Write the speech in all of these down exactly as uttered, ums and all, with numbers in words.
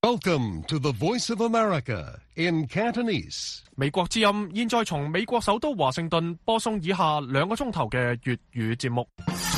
Welcome to the Voice of America in Cantonese. 美國之音現在從美國首都華盛頓播送以下兩個鐘頭嘅粵語節目。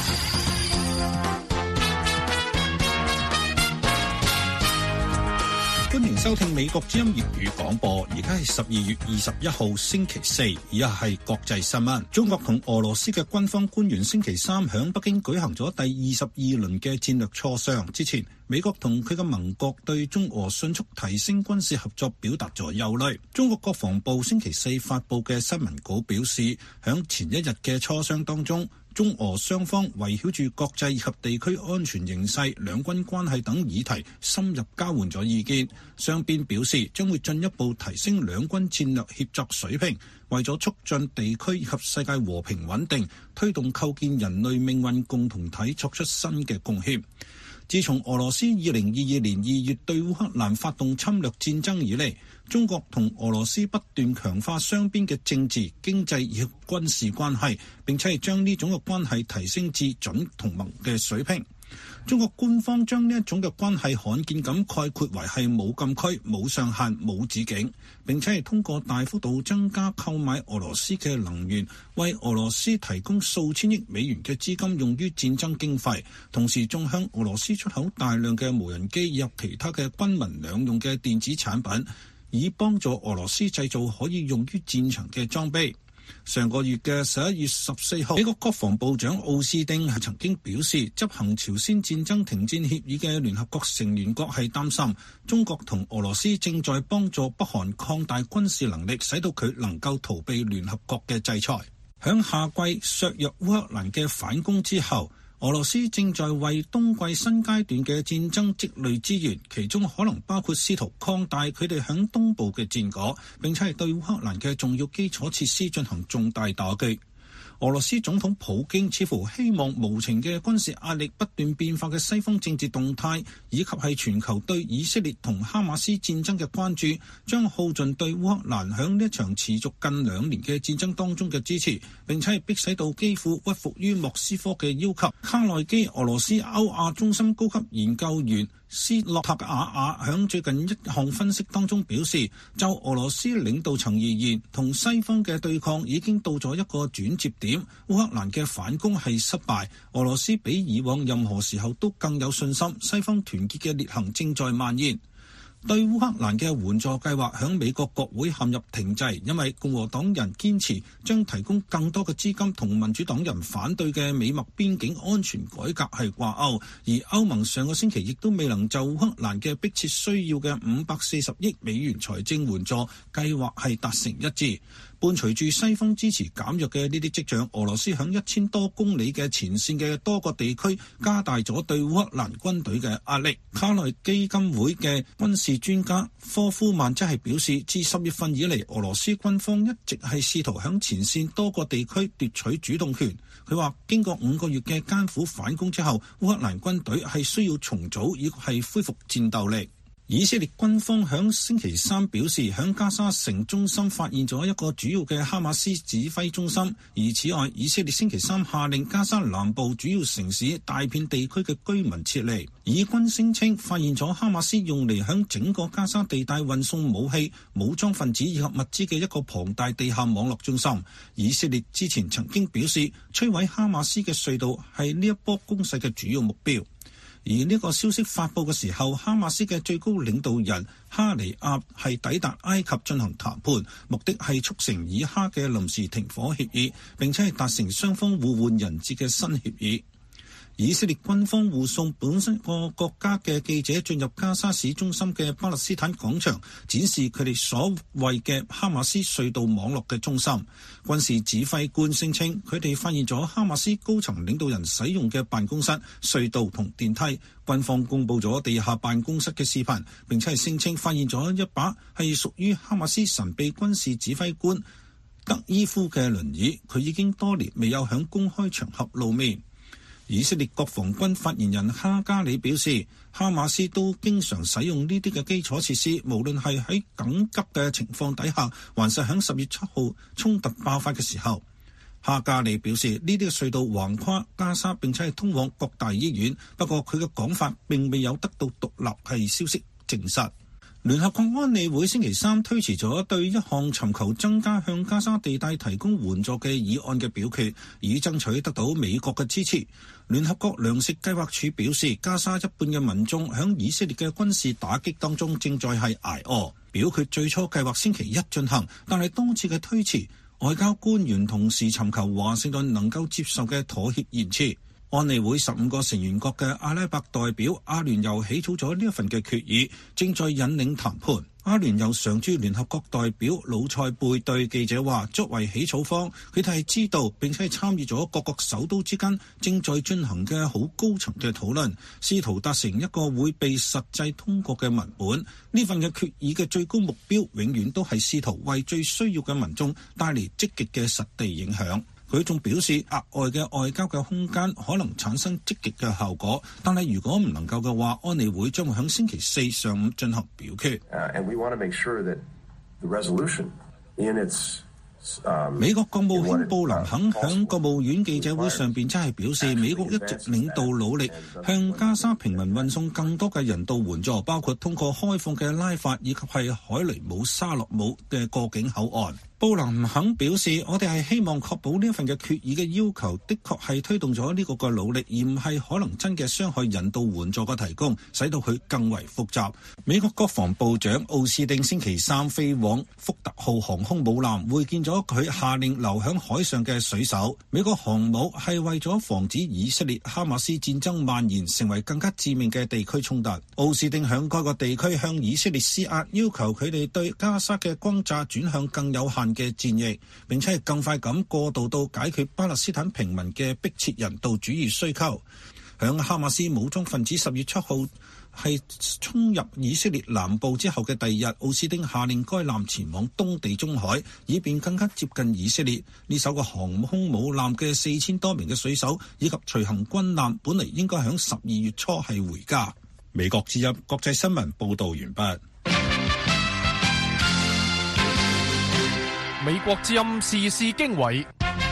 歡迎收聽美國之音粵語廣播，而家係十二月二十一號星期四，以下係國際新聞。中國同俄羅斯嘅軍方官員星期三響北京舉行咗第二十二輪嘅戰略磋商。之前，美國同佢嘅盟國對中俄迅速提升軍事合作表達咗憂慮。中國國防部星期四發佈嘅新聞稿表示，響前一日嘅磋商當中，中俄雙方圍繞住國際以及地區安全形勢、兩軍關係等議題深入交換咗意見。雙邊表示將會進一步提升兩軍戰略協作水平，為咗促進地區以及世界和平穩定，推動構建人類命運共同體作出新嘅貢獻。自從俄羅斯二零二二年二月對烏克蘭發動侵略戰爭以嚟，中國同俄羅斯不斷強化雙邊嘅政治、經濟以及軍事關係，並且係將呢種嘅關係提升至準同盟嘅水平。中國官方將呢一種嘅關係罕見咁概括為係冇禁區、冇上限、冇止境，並且係通過大幅度增加購買俄羅斯嘅能源，為俄羅斯提供數千億美元嘅資金用於戰爭經費，同時仲向俄羅斯出口大量嘅無人機以及其他嘅軍民兩用嘅電子產品，以幫助俄羅斯製造可以用於戰場嘅裝備。上個月嘅十一月十四號，美國國防部長奧斯汀係曾經表示，執行朝鮮戰爭停戰協議嘅聯合國成員國係擔心中國同俄羅斯正在幫助北韓擴大軍事能力，使到佢能夠逃避聯合國嘅制裁。響夏季削弱烏克蘭嘅反攻之後，俄羅斯正在為冬季新階段嘅戰爭積累資源，其中可能包括試圖擴大佢哋響東部嘅戰果，並且係對烏克蘭嘅重要基礎設施進行重大打擊。俄羅斯總統普京似乎希望無情嘅軍事壓力、不斷變化嘅西方政治動態，以及係全球對以色列同哈馬斯戰爭嘅關注，將耗盡對烏克蘭響呢一場持續近兩年嘅戰爭當中嘅支持，並且係迫使到基輔屈服於莫斯科嘅要求。卡內基俄羅斯歐亞中心高級研究員斯洛塔瓦亞響最近一項分析當中表示，就俄羅斯領導層而言，同西方嘅對抗已經到咗一個轉折點。烏克蘭嘅反攻係失敗，俄羅斯比以往任何時候都更有信心，西方團結嘅裂痕正在蔓延。對烏克蘭嘅援助計劃響美國國會陷入停滯，因為共和黨人堅持將提供更多嘅資金同民主黨人反對嘅美墨邊境安全改革係掛鈎，而歐盟上個星期亦都未能就烏克蘭嘅迫切需要嘅五百四十億美元財政援助計劃係達成一致。伴隨住西方支持減弱嘅呢啲跡象，俄羅斯響一千多公里嘅前線嘅多個地區加大咗對烏克蘭軍隊嘅壓力。卡內基金會嘅軍事專家科夫曼則係表示，自十月份以嚟，俄羅斯軍方一直係試圖響前線多個地區奪取主動權。佢話經過五個月嘅艱苦反攻之後，烏克蘭軍隊係需要重組以及係恢復戰鬥力。以色列軍方響星期三表示，響加沙城中心發現咗一個主要嘅哈馬斯指揮中心。而此外，以色列星期三下令加沙南部主要城市大片地區嘅居民撤離。以軍聲稱發現咗哈馬斯用嚟響整個加沙地帶運送武器、武裝分子以及物資嘅一個龐大地下網絡中心。以色列之前曾經表示，摧毀哈馬斯嘅隧道係呢一波攻勢嘅主要目標。而呢個消息發佈嘅時候，哈馬斯嘅最高領導人哈尼亞係抵達埃及進行談判，目的係促成以哈嘅臨時停火協議，並且係達成雙方互換人質嘅新協議。以色列軍方護送本身個國家嘅記者進入加沙市中心嘅巴勒斯坦廣場，展示佢哋所謂嘅哈馬斯隧道網絡嘅中心。軍事指揮官聲稱，佢哋發現咗哈馬斯高層領導人使用嘅辦公室、隧道同電梯。軍方公布咗地下辦公室嘅視頻，並且係聲稱發現咗一把係屬於哈馬斯神秘軍事指揮官德伊夫嘅輪椅，佢已經多年未有響公開場合露面。以色列國防軍發言人哈加里表示，哈馬斯都經常使用呢啲嘅基礎設施，無論係喺緊急嘅情況底下，還是喺十月七號衝突爆發嘅時候。哈加里表示，呢啲嘅隧道橫跨加沙，並且係通往各大醫院，不過佢嘅講法並未有得到獨立係消息證實。 聯合國安理會星期三推遲咗對一項尋求增加向加沙地帶提供援助嘅議案嘅表決，以爭取得到美國嘅支持。聯合國糧食計劃署表示，加沙一半嘅民眾響以色列嘅軍事打擊當中正在係捱餓。表決最初計劃星期一進行，但係多次嘅推遲，外交官員同時尋求華盛頓能夠接受嘅妥協延遲。安理會十五個成員國嘅阿拉伯代表阿聯酋起草咗呢一份嘅決議，正在引領談判。阿聯酋常駐聯合國代表魯塞貝對記者話，作為起草方，佢哋係知道並且係參與咗各國首都之間正在進行嘅好高層嘅討論，試圖達成一個會被實際通過嘅文本。呢份嘅決議嘅最高目標永遠都係試圖為最需要嘅民眾帶嚟積極嘅實地影響。佢仲表示，額外嘅外交嘅空間可能產生積極嘅效果，但係如果唔能夠嘅話，安理會將會喺星期四上午進行表決。美國國務卿布林肯喺國務院記者會上邊真係表示，美國一直領導努力向加沙平民運送更多嘅人道援助，包括通過開放嘅拉法以及係海尼姆沙洛姆嘅過境口岸。布林肯表示，我哋係希望確保呢一份嘅決議嘅要求的確係推動咗呢個嘅努力，而唔係可能真嘅傷害人道援助嘅提供，使到佢更為複雜。美國國防部長奧斯汀星期三飛往福特號航空母艦會見咗佢下令留響海上嘅水手。美國航母係為咗防止以色列哈馬斯戰爭蔓延成為更加致命嘅地區衝突。奧斯汀響該個地區向以色列施壓，要求佢哋對加沙嘅轟炸轉向更有限嘅戰役，並且係更快咁過渡到解決巴勒斯坦平民嘅迫切人道主義需求。響哈馬斯武裝分子十月七號係衝入以色列南部之後嘅第二日，奧斯汀下令該艦前往東地中海，以便更加接近以色列。呢艘個航空母艦嘅四千多名嘅水手以及隨行軍艦本嚟應該響十二月初係回家。美國之音國際新聞報道完畢。 美國之音時事經緯，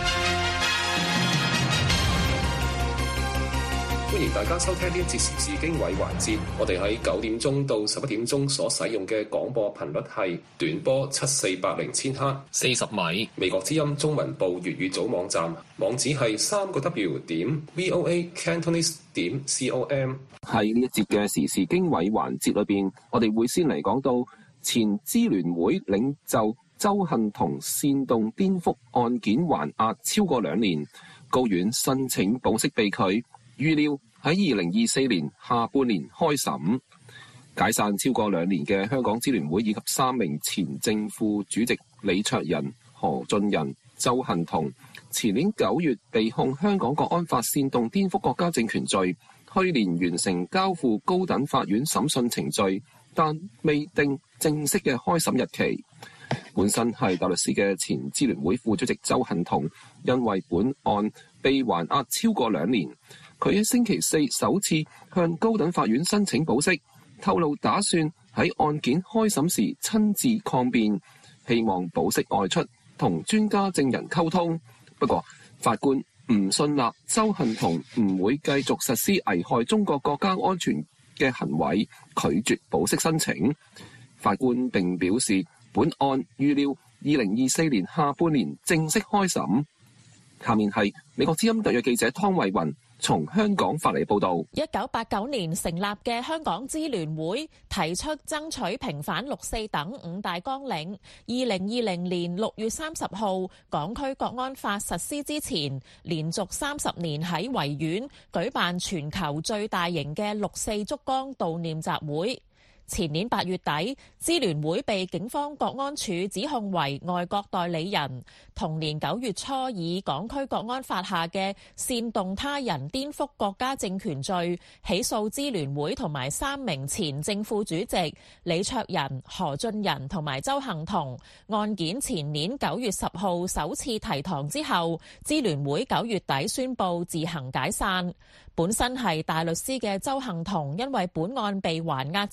歡迎大家收聽呢一節時事經緯環節。我哋喺九點鐘到十一點鐘所使用嘅廣播頻率係短波七四八零千赫四十米。美國之音中文部粵語組網站網址係三個 W 點 V O A Cantonese 點 C O M。 喺呢一節嘅時事經緯環節裏邊，我哋會先嚟講到前支聯會領袖鄒幸彤煽動顛覆案件還押超過兩年，高院申請保釋被拒，預料喺二零二四年下半年開審。解散超過兩年嘅香港支聯會以及三名前正副主席李卓人、何俊仁、鄒幸彤，前年九月被控香港國安法煽動顛覆國家政權罪，去年完成交付高等法院審訊程序，但未定正式嘅開審日期。本身係大律師嘅前支聯會副主席鄒幸彤，因為本案被還押超過兩年，佢喺星期四首次向高等法院申請保釋，透露打算喺案件開審時親自抗辯，希望保釋外出同專家證人溝通。不過法官唔信納鄒幸彤唔會繼續實施危害中國國家安全嘅行為，拒絕保釋申請。法官並表示，本案預料二零二四年下半年正式開審。下面係美國之音特約記者湯慧雲從香港發嚟報道。 一九八九年成立嘅香港支聯會提出爭取平反六四等五大綱領。二零二零年六月三十號，港區國安法實施之前，連續三十年喺維園舉辦全球最大型嘅六四燭光悼念集會。前年八月底，支聯會被警方國安處指控為外國代理人。同年九月初，以港區國安法下嘅煽動他人顛覆國家政權罪起訴支聯會同埋三名前正副主席李卓人、何俊仁同埋鄒幸彤。案件前年九月十號首次提堂之後，支聯會九月底宣布自行解散。本身係大律師嘅鄒幸彤，因為本案被還押之後，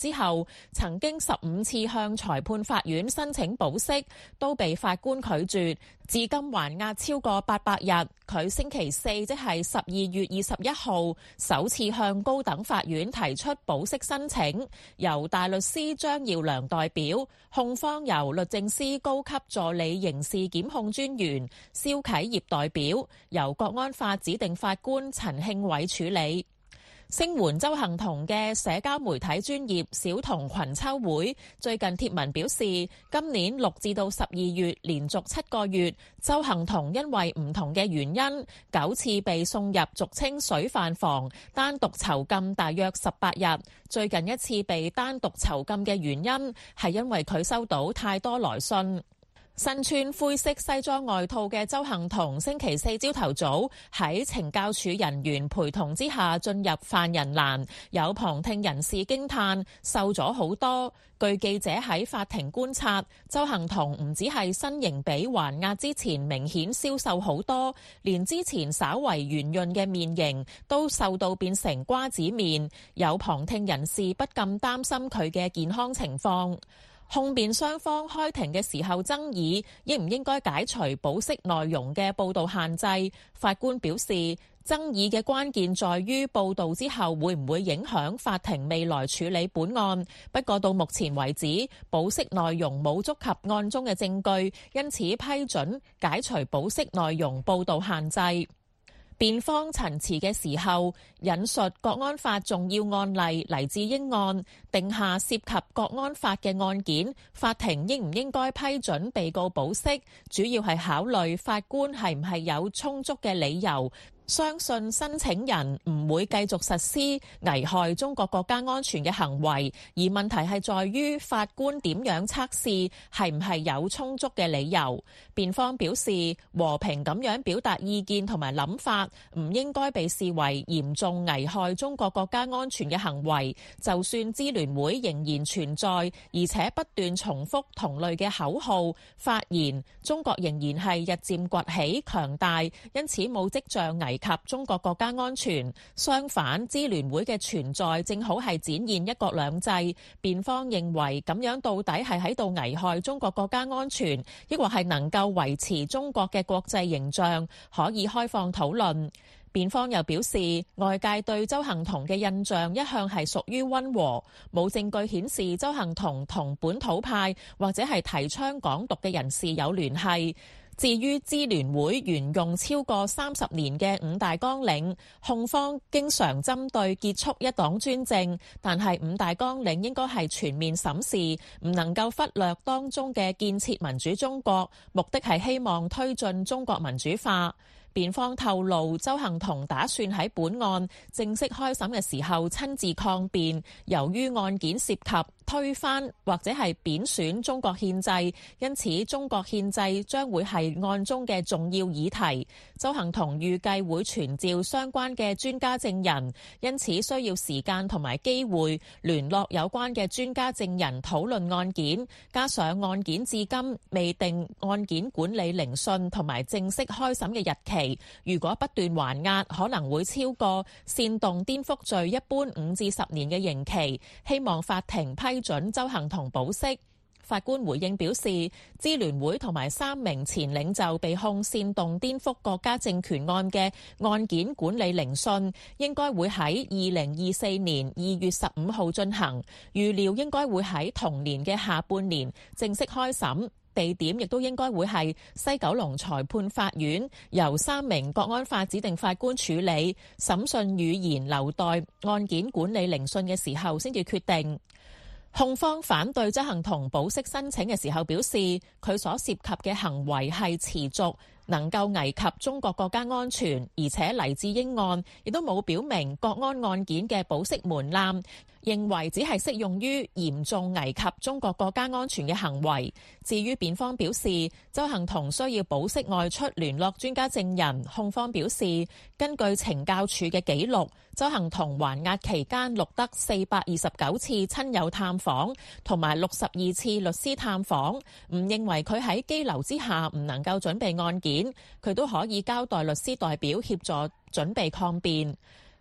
後，曾經十五次向裁判法院申請保釋，都被法官拒絕，至今還押超過八百日。佢星期四即係十二月二十一號，首次向高等法院提出保釋申請，由大律師張耀良代表，控方由律政司高級助理刑事檢控專員蕭啟業代表，由國安法指定法官陳慶偉處理。聲援鄒幸彤嘅社交媒體專頁小童群秋會最近貼文表示，今年六至到十二月連續七個月，鄒幸彤因為唔同嘅原因，九次被送入俗稱水飯房，單獨囚禁大約十八日。最近一次被單獨囚禁嘅原因係因為佢收到太多來信。身穿灰色西裝外套嘅鄒幸彤星期四朝頭早喺懲教署人員陪同之下進入犯人欄，有旁聽人士驚嘆瘦咗好多。據記者喺法庭觀察，鄒幸彤唔止係身形比還押之前明顯消瘦好多，連之前稍為圓潤嘅面型都瘦到變成瓜子面。有旁聽人士不禁擔心佢嘅健康情況。控辯雙方開庭嘅時候爭議應唔應該解除保釋內容嘅報導限制，法官表示爭議嘅關鍵在於報導之後會唔會影響法庭未來處理本案。不過到目前為止，保釋內容冇觸及案中嘅證據，因此批准解除保釋內容報導限制。辯方陳詞嘅時候引述國安法重要案例黎智英案，定下涉及國安法嘅案件，法庭應唔應該批准被告保釋，主要係考慮法官係唔係有充足嘅理由相信申請人唔會繼續實施危害中國國家安全嘅行為，而問題係在於法官點樣測試係唔係有充足嘅理由。辯方表示，和平咁樣表達意見同埋諗法唔應該被視為嚴重危害中國國家安全嘅行為，就算支聯會仍然存在，而且不斷重複同類嘅口號發言，中國仍然係日漸崛起強大，因此冇跡象危及中國國家安全。相反，支聯會嘅存在正好係展現一國兩制。辯方認為咁樣到底係喺度危害中國國家安全，抑或係能夠維持中國嘅國際形象，可以開放討論。辯方又表示，外界對鄒幸彤嘅印象一向係屬於溫和，冇證據顯示鄒幸彤同本土派或者係提倡港獨嘅人士有聯繫。至於支聯會沿用超過三十年嘅五大綱領，控方經常針對結束一黨專政，但係五大綱領應該係全面審視，唔能夠忽略當中嘅建設民主中國，目的係希望推進中國民主化。辯方透露，鄒幸彤打算喺本案正式開審嘅時候親自抗辯，由於案件涉及推翻或者係貶損中國憲制，因此中國憲制將會係案中嘅重要議題。鄒幸彤預計會傳召相關嘅專家證人，因此需要時間同埋機會聯絡有關嘅專家證人討論案件，加上案件至今未定案件管理聆訊同埋正式開審嘅日期。如果不斷還押，可能會超過煽動顛覆罪一般五至十年嘅刑期。希望法庭批准鄒幸彤保釋。法官回應表示，支聯會同埋三名前領袖被控煽動顛覆國家政權案嘅案件管理聆訊，應該會喺二零二四年二月十五號進行，預料應該會喺同年嘅下半年正式開審。地點亦都應該會係西九龍裁判法院，由三名國安法指定法官處理，審訊語言留待案件管理聆訊嘅時候先至決定。控方反對鄒幸彤保釋申請嘅時候表示，佢所涉及嘅行為係持續，能夠危及中國國家安全，而且黎智英案亦都冇表明國安案件嘅保釋門檻，認為只係適用於嚴重危及中國國家安全嘅行為。至於辯方表示，鄒幸彤需要保釋外出聯絡專家證人，控方表示，根據懲教署嘅記錄，鄒幸彤還押期間錄得四百二十九次親友探訪同埋六十二次律師探訪，唔認為佢喺羈留之下唔能夠準備案件，佢都可以交代律師代表協助準備抗辯。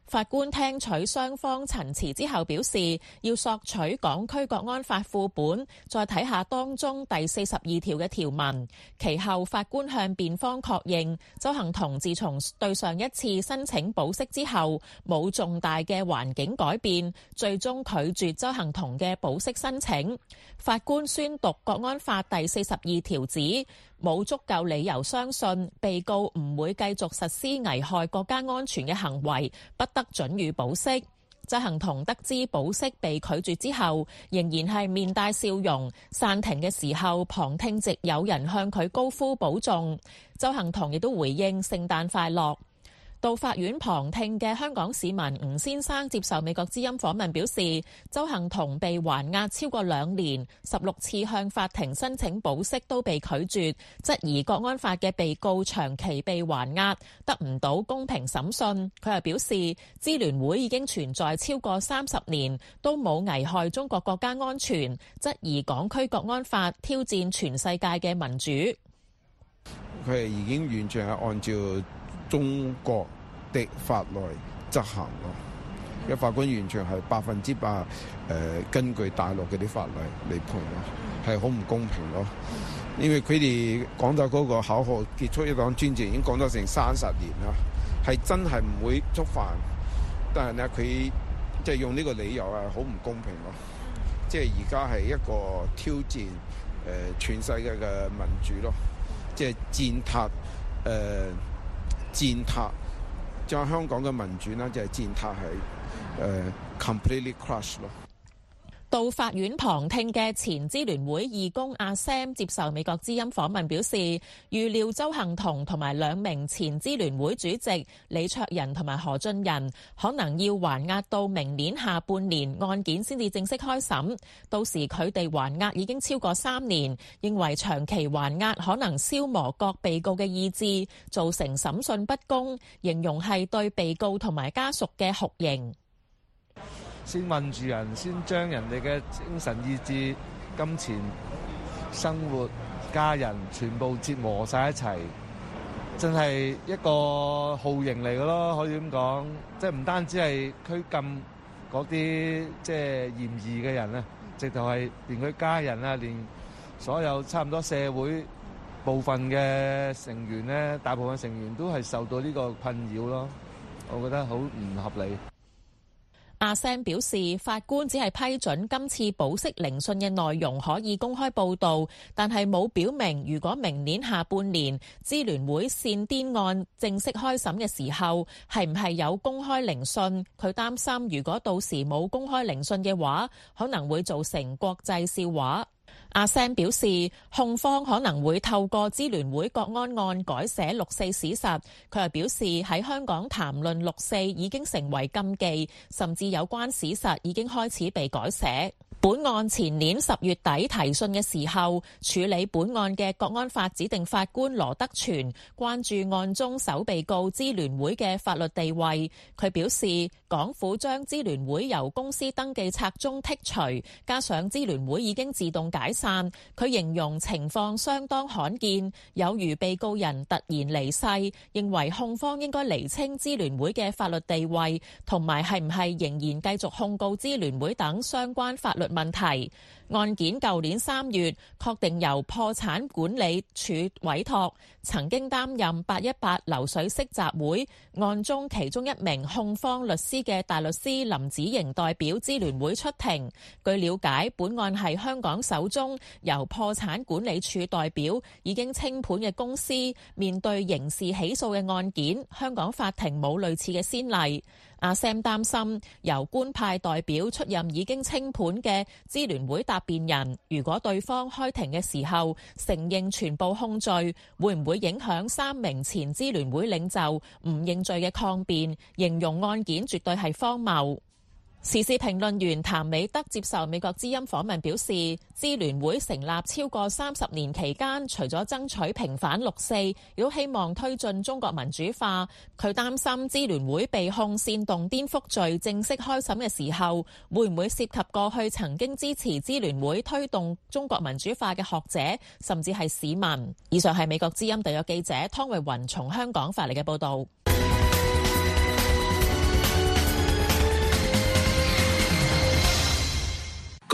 法官聽取雙方陳詞之後表示，要索取港區國安法副本，再睇下當中第四十二條嘅條文。其後法官向辯方確認，鄒幸彤自從對上一次申請保釋之後，冇重大嘅環境改變，最終拒絕鄒幸彤嘅保釋申請。法官宣讀國安法第四十二條指，冇足夠理由相信被告唔會繼續實施危害國家安全嘅行為，不得准予保釋。鄒幸彤得知保釋被拒絕之後，仍然係面帶笑容。散庭嘅時候，旁聽席有人向佢高呼保重。鄒幸彤亦都回應聖誕快樂。到法院旁聽嘅香港市民吳先生接受美國之音訪問表示，鄒幸彤被還押超過兩年，十六次向法庭申請保釋都被拒絕，質疑國安法嘅被告長期被還押，得唔到公平審訊。佢又表示，支聯會已經存在超過三十年，都冇危害中國國家安全，質疑港區國安法挑戰全世界嘅民主。 佢係已經完全係按照中國的法律執行咯，因為法官完全係百分之百誒根據大陸嗰啲法律嚟判咯，係好唔公平咯。因為佢哋講到嗰個口號結束一黨專政已經講咗成三十年啦，係真係唔會觸犯，但係咧佢即係用呢個理由係好唔公平咯。即係而家係一個挑戰誒全世界嘅民主咯，即係踐踏誒踐踏。將香港嘅民主呢，就係踐踏係誒 completely crush 咯。 到法院旁聽嘅前支聯會義工阿 Sam 接受美國之音訪問表示，預料鄒幸彤同埋兩名前支聯會主席李卓人同埋何俊仁可能要還押到明年下半年案件先至正式開審，到時佢哋還押已經超過三年，認為長期還押可能消磨各被告嘅意志，造成審訊不公，形容係對被告同埋家屬嘅酷刑。 先困住人，先將人哋嘅精神意志、金錢、生活、家人全部折磨晒一齊，真係一個酷刑嚟嘅咯，可以咁講。即係唔單止係拘禁嗰啲即係嫌疑嘅人啊，直頭係連佢家人啊，連所有差唔多社會部分嘅成員咧，大部分成員都係受到呢個困擾咯。我覺得好唔合理。 阿 Sam 表示，法官只係批准今次保釋聆訊嘅內容可以公開報導，但係冇表明如果明年下半年支聯會煽顛案正式開審嘅時候，係唔係有公開聆訊。佢擔心如果到時冇公開聆訊嘅話，可能會造成國際笑話。阿 Sam 表示，控方可能會透過支聯會國安案改寫六四史實。佢又表示，喺香港談論六四已經成為禁忌，甚至有關史實已經開始被改寫。本案前年十月底提訊嘅時候，處理本案嘅國安法指定法官羅德全關注案中首被告支聯會嘅法律地位。佢表示，港府將支聯會由公司登記冊中剔除，加上支聯會已經自動解散，佢形容情況相當罕見，有如被告人突然離世，認為控方應該釐清支聯會嘅法律地位，同埋係唔係仍然繼續控告支聯會等相關法律問題。案件舊年三月確定由破產管理處委託，曾經擔任八一八流水式集會案中其中一名控方律師嘅大律師林子瑩代表支聯會出庭。據了解，本案係香港首宗由破產管理處代表已經清盤嘅公司面對刑事起訴嘅案件，香港法庭冇類似嘅先例。阿 Sam 擔心由官派代表出任已經清盤嘅支聯會答辯人，如果對方開庭嘅時候承認全部控罪，會唔會影響三名前支聯會領袖唔認罪嘅抗辯？形容案件絕對係荒謬。時事評論員譚美德接受美國之音訪問表示，支聯會成立超過三十年期間，除咗爭取平反六四，亦都希望推進中國民主化。佢擔心支聯會被控煽動顛覆罪正式開審嘅時候，會唔會涉及過去曾經支持支聯會推動中國民主化嘅學者，甚至係市民。以上係美國之音特約記者湯慧雲從香港發嚟嘅報導。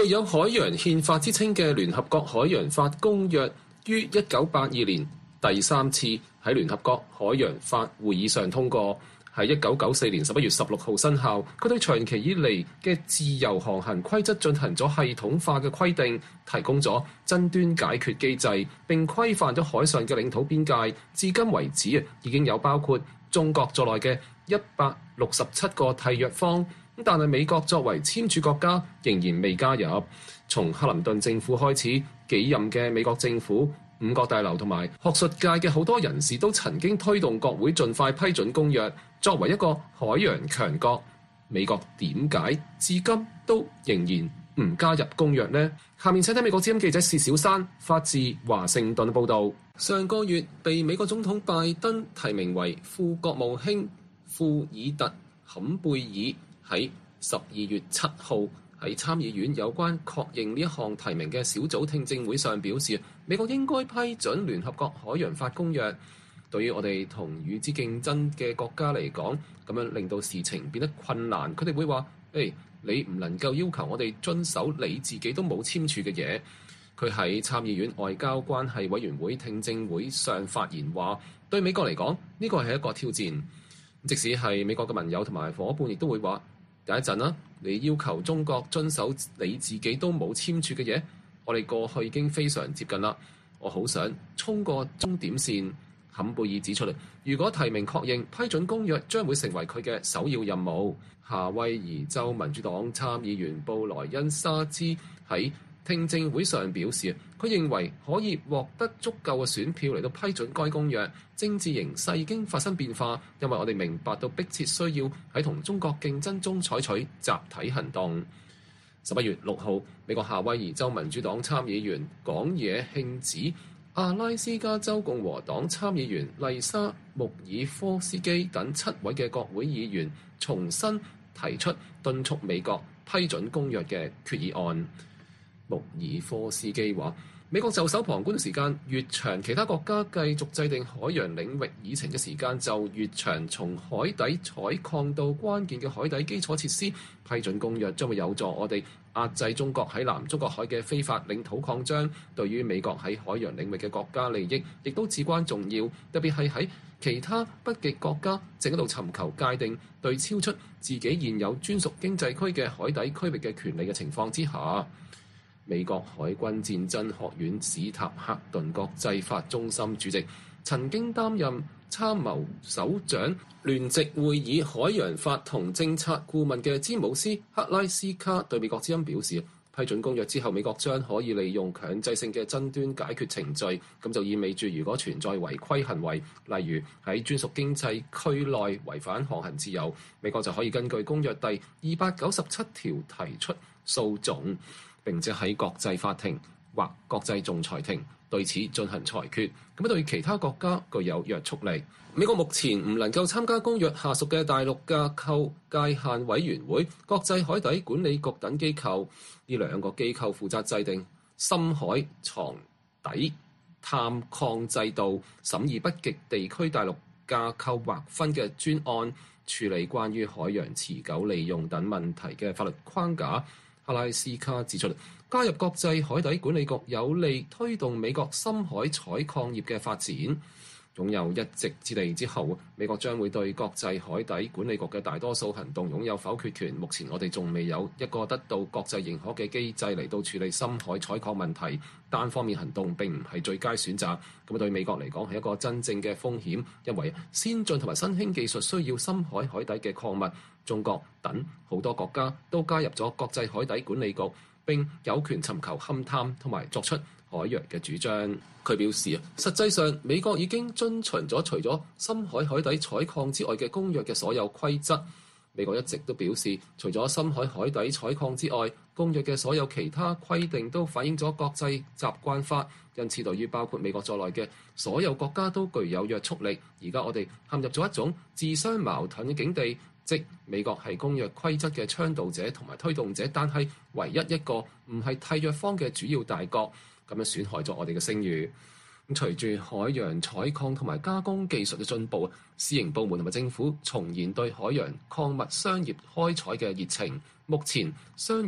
具有海洋憲法之稱嘅聯合國海洋法公約於一九八二年第三次喺聯合國海洋法會議上通過，喺一九九四年十一月十六號生效。佢對長期以嚟嘅自由航行規則進行咗系統化嘅規定，提供咗爭端解決機制，並規範咗海上嘅領土邊界。至今為止已經有包括中國在內嘅一百六十七個締約方，但係美國作為簽署國家仍然未加入。從克林頓政府開始，幾任嘅美國政府、五角大樓同埋學術界嘅好多人士都曾經推動國會盡快批准公約。作為一個海洋強國，美國點解至今都仍然唔加入公約呢？下面請睇美國之音記者薛小山發自華盛頓報導。上個月被美國總統拜登提名為副國務卿庫爾特坎貝爾喺十二月七號喺參議院有關確認呢一項提名嘅小組聽證會上表示，美國應該批准聯合國海洋法公約。對於我哋同與之競爭嘅國家嚟講，咁樣令到事情變得困難。佢哋會話：誒、hey，你唔能夠要求我哋遵守你自己都冇簽署嘅嘢。佢喺參議院外交關係委員會聽證會上發言話：對美國嚟講，呢個係一個挑戰。即使係美國嘅盟友同埋夥伴，亦都會話：等一陣啦，你要求中國遵守你自己都冇簽署嘅嘢，我哋過去已經非常接近啦。我好想衝過終點線。坎貝爾指出嚟，如果提名確認批准公約，將會成為佢嘅首要任務。夏威夷州民主黨參議員布萊恩沙茲喺聽證會上表示，佢認為可以獲得足夠嘅選票嚟到批准該公約。政治形勢已經發生變化，因為我哋明白到迫切需要喺同中國競爭中採取集體行動。十一月六號，美國夏威夷州民主黨參議員廣野慶子、阿拉斯加州共和黨參議員麗莎穆爾科斯基等七位嘅國會議員重新提出敦促美國批准公約嘅決議案。穆爾科斯基話：美國袖手旁觀嘅時間越長，其他國家繼續制定海洋領域議程嘅時間就越長。從海底採礦到關鍵嘅海底基礎設施，批准公約將會有助我哋壓制中國喺南中國海嘅非法領土擴張，對於美國喺海洋領域嘅國家利益亦都至關重要。特別係喺其他北極國家正喺度尋求界定對超出自己現有專屬經濟區嘅海底區域嘅權利嘅情況之下。美國海軍戰爭學院史塔克頓國際法中心主席、曾經擔任參謀首長聯席會議海洋法同政策顧問嘅詹姆斯克拉斯卡對美國之音表示，批准公約之後，美國將可以利用強制性嘅爭端解決程序，咁就意味住如果存在違規行為，例如喺專屬經濟區內違反航行自由，美國就可以根據公約第二百九十七條提出訴訟，並且喺國際法庭或國際仲裁庭對此進行裁決，咁對其他國家具有約束力。美國目前唔能夠參加公約下屬嘅大陸架構界限委員會、國際海底管理局等機構，呢兩個機構負責制定深海床底探礦制度、審議北極地區大陸架構劃分嘅專案、處理關於海洋持久利用等問題嘅法律框架。克拉斯卡指出，加入國際海底管理局有利推動美國深海採礦業嘅發展。擁有一席之地之後，美國將會對國際海底管理局嘅大多數行動擁有否決權。目前我哋仲未有一個得到國際認可嘅機制嚟到處理深海採礦問題，單方面行動並唔係最佳選擇。咁對美國嚟講係一個真正嘅風險，因為先進同埋新興技術需要深海海底嘅礦物。中國等好多國家都加入咗國際海底管理局，並有權尋求勘探同埋作出海洋嘅主張。佢表示啊，實際上美國已經遵循咗除咗深海海底採礦之外嘅公約嘅所有規則。美國一直都表示，除咗深海海底採礦之外，公約嘅所有其他規定都反映咗國際習慣法，因此對於包括美國在內嘅所有國家都具有約束力。而家我哋陷入咗一種自相矛盾嘅境地，即美國係公約規則嘅倡導者同埋推動者，但係唯一一個唔係締約方嘅主要大國，咁樣損害咗我哋嘅聲譽。咁隨住海洋採礦同埋加工技術嘅進步，私營部門同埋政府重燃對海洋礦物商業開採嘅熱情。目前商業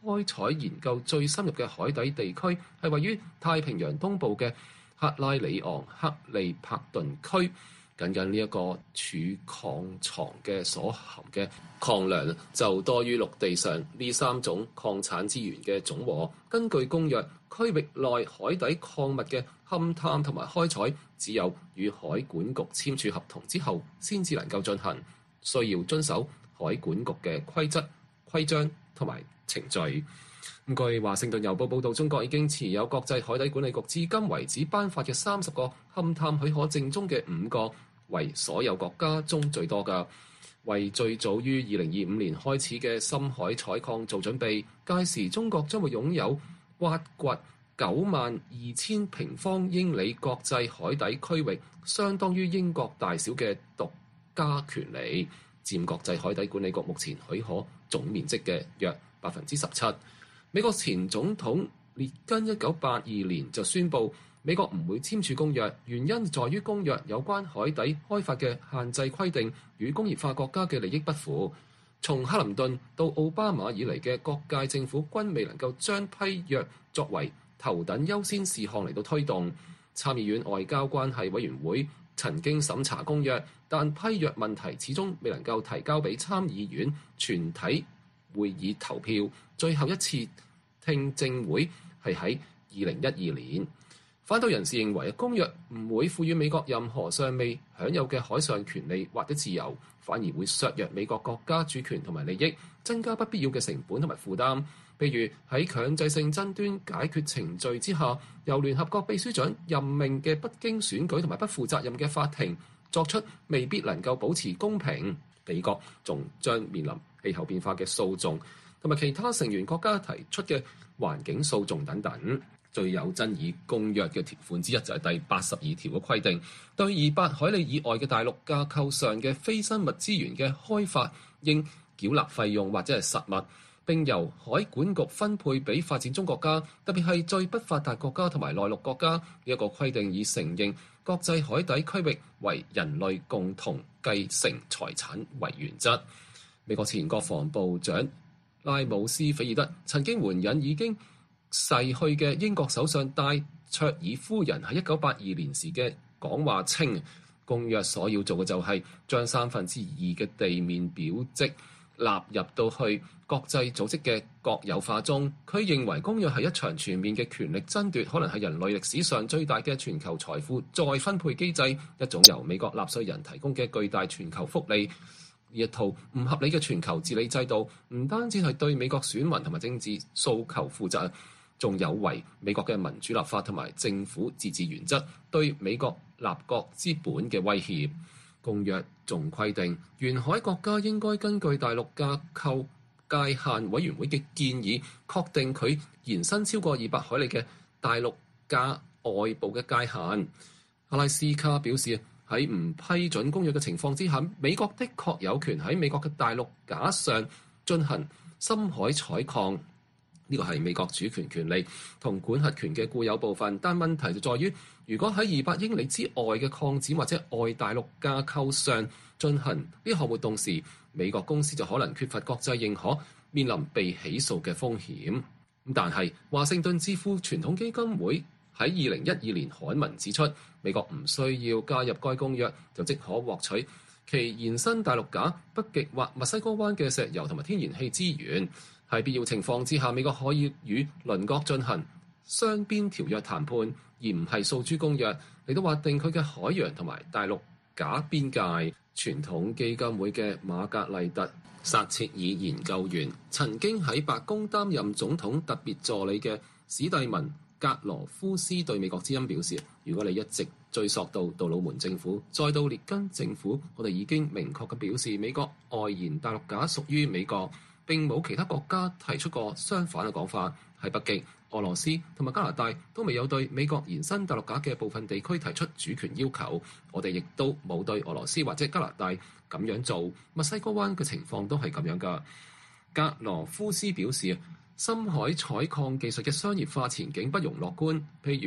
開採研究最深入嘅海底地區係位於太平洋東部嘅克拉里昂克利帕頓區。僅僅呢一個儲礦床嘅所含嘅礦量就多於陸地上呢三種礦產資源嘅總和。根據公約，區域內海底礦物嘅勘探同埋開採只有與海管局簽署合同之後先至能夠進行，需要遵守海管局嘅規則、規章同埋程序。據華盛頓郵報報導，中國已經持有國際海底管理局至今為止頒發嘅三十個勘探許可證中嘅五個，為所有國家中最多㗎，為最早於二零二五年開始嘅深海採礦做準備。屆時中國將會擁有挖掘九萬二千平方英里國際海底區域，相當於英國大小嘅獨家權利，佔國際海底管理局目前許可總面積嘅約百分之十七。美國前總統列根一九八二年就宣布，美國唔會簽署公約，原因在於公約有關海底開發嘅限制規定與工業化國家嘅利益不符。從克林頓到奧巴馬以嚟嘅各屆政府均未能夠將批約作為頭等優先事項嚟到推動。參議院外交關係委員會曾經審查公約，但批約問題始終未能夠提交俾參議院全體會議投票。最後一次聽證會係喺二零一二年。反對人士認為公約唔會賦予美國任何尚未享有嘅海上權利或者自由，反而會削弱美國國家主權同埋利益，增加不必要嘅成本同埋負擔。譬如喺強制性爭端解決程序之下，由聯合國秘書長任命嘅不經選舉同埋不負責任嘅法庭作出，未必能夠保持公平。美國仲將面臨氣候變化嘅訴訟，同埋其他成員國家提出嘅環境訴訟等等。最有爭議公約嘅條款之一就係第八十二條嘅規定，對二百海里以外嘅大陸架構上嘅非生物資源嘅開發，應繳納費用或者係實物，並由海管局分配俾發展中國家，特別係最不發達國家同埋內陸國家。呢一個規定以承認國際海底區域為人類共同繼承財產為原則。美國前國防部長拉姆斯菲爾德曾經援引已經逝去嘅英國首相戴卓爾夫人喺一九八二年時嘅講話稱，公約所要做嘅就係將三分之二嘅地面表跡納入到去國際組織嘅國有化中。佢認為公約係一場全面嘅權力爭奪，可能係人類歷史上最大嘅全球財富再分配機制，一種由美國納稅人提供嘅巨大全球福利。呢一套唔合理嘅全球治理制度，唔單止係對美國選民同埋政治訴求負責，仲有違美國嘅民主立法同埋政府自治原則，對美國立國之本嘅威脅。公約仲規定，沿海國家應該根據大陸架構界限委員會嘅建議，確定佢延伸超過二百海里嘅大陸架外部嘅界限。阿拉斯卡表示，喺唔批准公約嘅情況之下，美國的確有權喺美國嘅大陸架上進行深海採礦。呢個係美國主權權利同管轄權嘅固有部分，但問題就在於，如果喺二百英里之外嘅礦址或者外大陸架構上進行呢項活動時，美國公司就可能缺乏國際認可，面臨被起訴嘅風險。但係華盛頓智庫傳統基金會喺二零一二年刊文指出，美國唔需要加入該公約，就即可獲取其延伸大陸架、北極或墨西哥灣嘅石油同埋天然氣資源。喺必要情況之下，美國可以與鄰國進行雙邊條約談判，而唔係訴諸公約嚟到劃定佢嘅海洋同埋大陸架邊界。傳統基金會嘅瑪格麗特撒切爾研究員曾經喺白宮擔任總統特別助理嘅史蒂文格羅夫斯對美國之音表示，如果你一直追溯到杜魯門政府，再到列根政府，我哋已經明確嘅表示美國外延大陸架屬於美國，並冇其他國家提出過相反嘅講法。喺北極、俄羅斯同埋加拿大都未有對美國延伸大陸架嘅部分地區提出主權要求，我哋亦都冇對俄羅斯或者加拿大咁樣做。墨西哥灣嘅情況都係咁樣㗎。格羅夫斯表示，深海採礦技術嘅商業化前景不容樂觀，譬如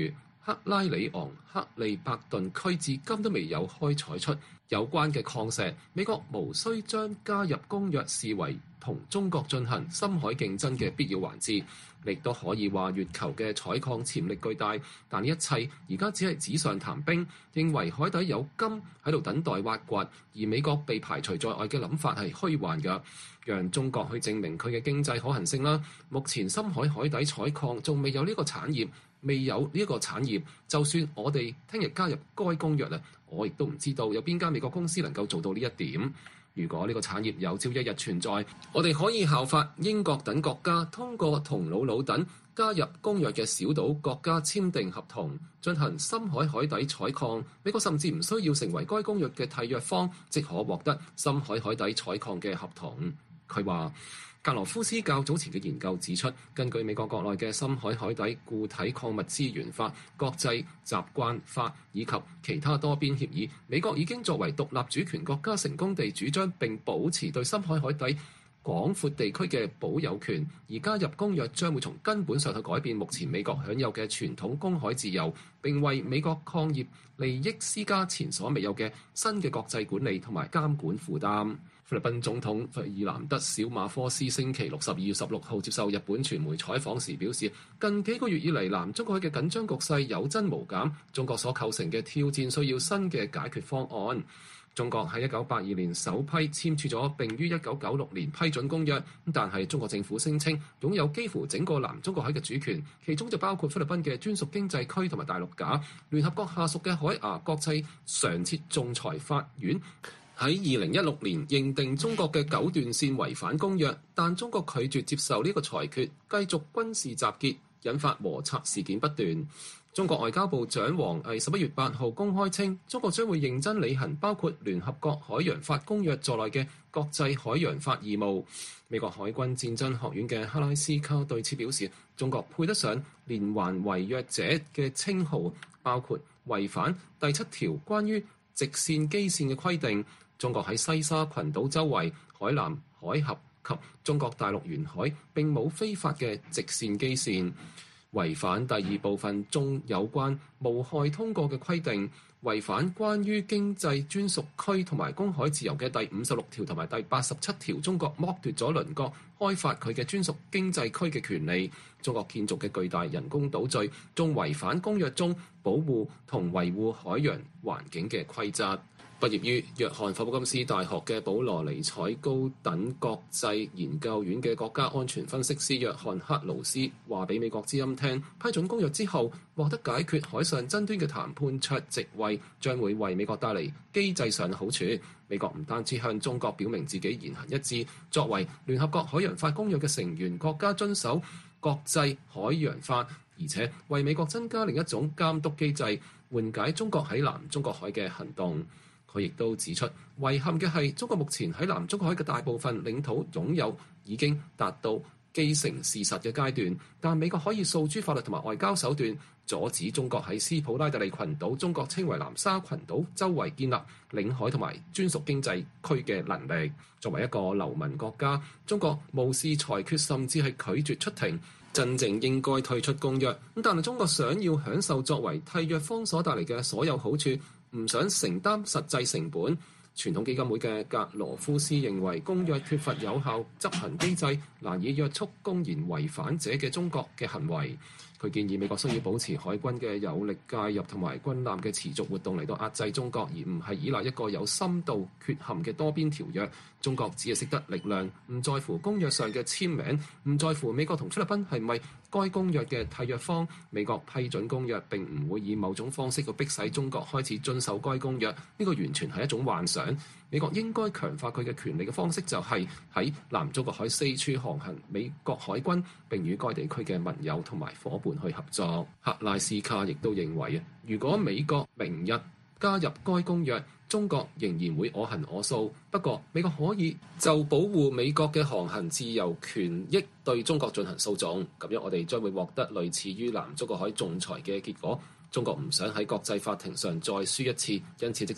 克拉里昂克利伯頓區至今都未有開採出有關嘅礦石，美國無需將加入公約視為同中國進行深海競爭嘅必要環節。亦都可以話月球嘅採礦潛力巨大，但呢一切而家只係紙上談兵，認為海底有金喺度等待挖掘，而美國被排除在外嘅諗法係虛幻嘅，讓中國去證明佢嘅經濟可行性啦。目前深海海底採礦仲未有呢個產業，未有呢一個產業，就算我哋聽日加入該公約啊，我亦都唔知道有邊間美國公司能夠做到呢一點。如果呢個產業有朝一日存在，我哋可以效法英國等國家，通過同瑙魯等加入公約嘅小島國家簽訂合同，進行深海海底採礦。美國甚至唔需要成為該公約嘅締約方，即可獲得深海海底採礦嘅合同。佢話，格羅夫斯較早前嘅研究指出，根據美國國內嘅深海海底固體礦物資源法、國際習慣法以及其他多邊協議，美國已經作為獨立主權國家成功地主張並保持對深海海底廣闊地區嘅保有權，而加入公約將會從根本上去改變目前美國享有嘅傳統公海自由，並為美國礦業利益施加前所未有嘅新嘅國際管理同埋監管負擔。菲律賓總統費爾南德小馬科斯星期六十二月十六號接受日本傳媒採訪時表示，近幾個月以嚟南中國海嘅緊張局勢有增無減，中國所構成嘅挑戰需要新嘅解決方案。中國喺一九八二年首批簽署咗並於一九九六年批准公約，但係中國政府聲稱擁有幾乎整個南中國海嘅主權，其中就包括菲律賓嘅專屬經濟區同埋大陸架。聯合國下屬嘅海牙國際常設仲裁法院喺二零一六年認定中國嘅九段線違反公約，但中國拒絕接受呢個裁決，繼續軍事集結，引發摩擦事件不斷。中國外交部長王毅十一月八號公開稱，中國將會認真履行包括聯合國海洋法公約在內嘅國際海洋法義務。美國海軍戰爭學院嘅克拉斯卡對此表示，中國配得上連環違約者嘅稱號，包括違反第七條關於直線基線嘅規定。中國喺西沙群島周圍、海南海峽及中國大陸沿海並冇非法嘅直線基線，違反第二部分中有關無害通過嘅規定，違反關於經濟專屬區同埋公海自由嘅第五十六條同埋第八十七條。中國剝奪咗鄰國開發佢嘅專屬經濟區嘅權利。中國建造嘅巨大人工島嶼仲違反公約中保護同維護海洋環境嘅規則。畢業於約翰霍普金斯大學嘅保羅尼采高等國際研究院嘅國家安全分析師約翰克勞斯話俾美國之音聽，批准公約之後獲得解決海上爭端嘅談判桌席位，將會為美國帶嚟機制上嘅好處。美國唔單止向中國表明自己言行一致，作為聯合國海洋法公約嘅成員國家遵守國際海洋法，而且為美國增加另一種監督機制，緩解中國喺南中國海嘅行動。佢亦都指出，遺憾嘅係中國目前喺南中國海嘅大部分領土擁有已經達到既成事實嘅階段，但美國可以訴諸法律同埋外交手段，阻止中國喺斯普拉特利群島（中國稱為南沙群島）周圍建立領海同埋專屬經濟區嘅能力。作為一個流民國家，中國無視裁決，甚至係拒絕出庭，真正應該退出公約。咁但係中國想要享受作為締約方所帶嚟嘅所有好處，唔想承擔實際成本。傳統基金會嘅格羅夫斯認為公約缺乏有效執行機制，難以約束公然違反者嘅中國嘅行為。佢建議美國需要保持海軍嘅有力介入同埋軍艦嘅持續活動嚟到壓制中國，而唔係依賴一個有深度缺陷嘅多邊條約。中國只係識得力量，唔在乎公約上嘅簽名，唔在乎美國同菲律賓係咪該公約嘅締約方。美國批准公約並唔會以某種方式去迫使中國開始遵守該公約，呢個完全係一種幻想。美國應該強化佢嘅權力嘅方式就係喺南中國海四處航行美國海軍，並與該地區嘅盟友同埋夥伴去合作。克拉斯卡亦都認為啊，如果美國明日加入該公約，中國仍然會我行我素。不過美國可以就保護美國嘅航行自由權益對中國進行訴訟，咁樣我哋將會獲得類似於南中國海仲裁嘅結果。中國唔想喺國際法庭上再輸一次，因此即使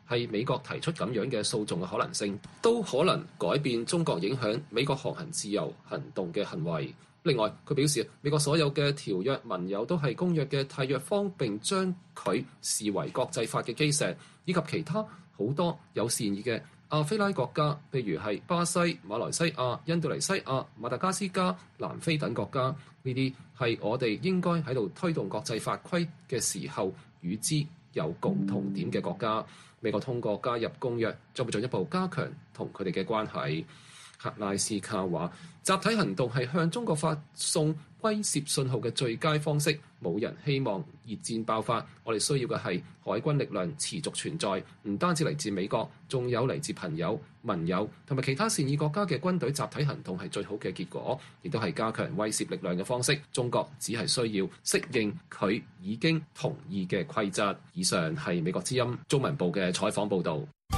係美國提出咁樣嘅訴訟嘅可能性，都可能改變中國影響美國航行自由行動嘅行為。另外，佢表示美國所有嘅條約盟友都係公約嘅締約方，並將佢視為國際法嘅基石，以及其他好多有善意嘅亞非拉國家，譬如係巴西、馬來西亞、印度尼西亞、馬達加斯加、南非等國家，呢啲係我哋應該喺度推動國際法規嘅時候與之有共同點嘅國家。美國通過加入公約，將會進一步加強同佢哋嘅關係。克拉斯卡話：集體行動係向中國發送威懾信號嘅最佳方式，冇人希望熱戰爆發。我哋需要嘅係海軍力量持續存在，唔單止嚟自美國，仲有嚟自朋友、盟友同埋其他善意國家嘅軍隊。集體行動係最好嘅結果，亦都係加強威懾力量嘅方式。中國只係需要適應佢已經同意嘅規則。以上係美國之音中文部嘅採訪報導。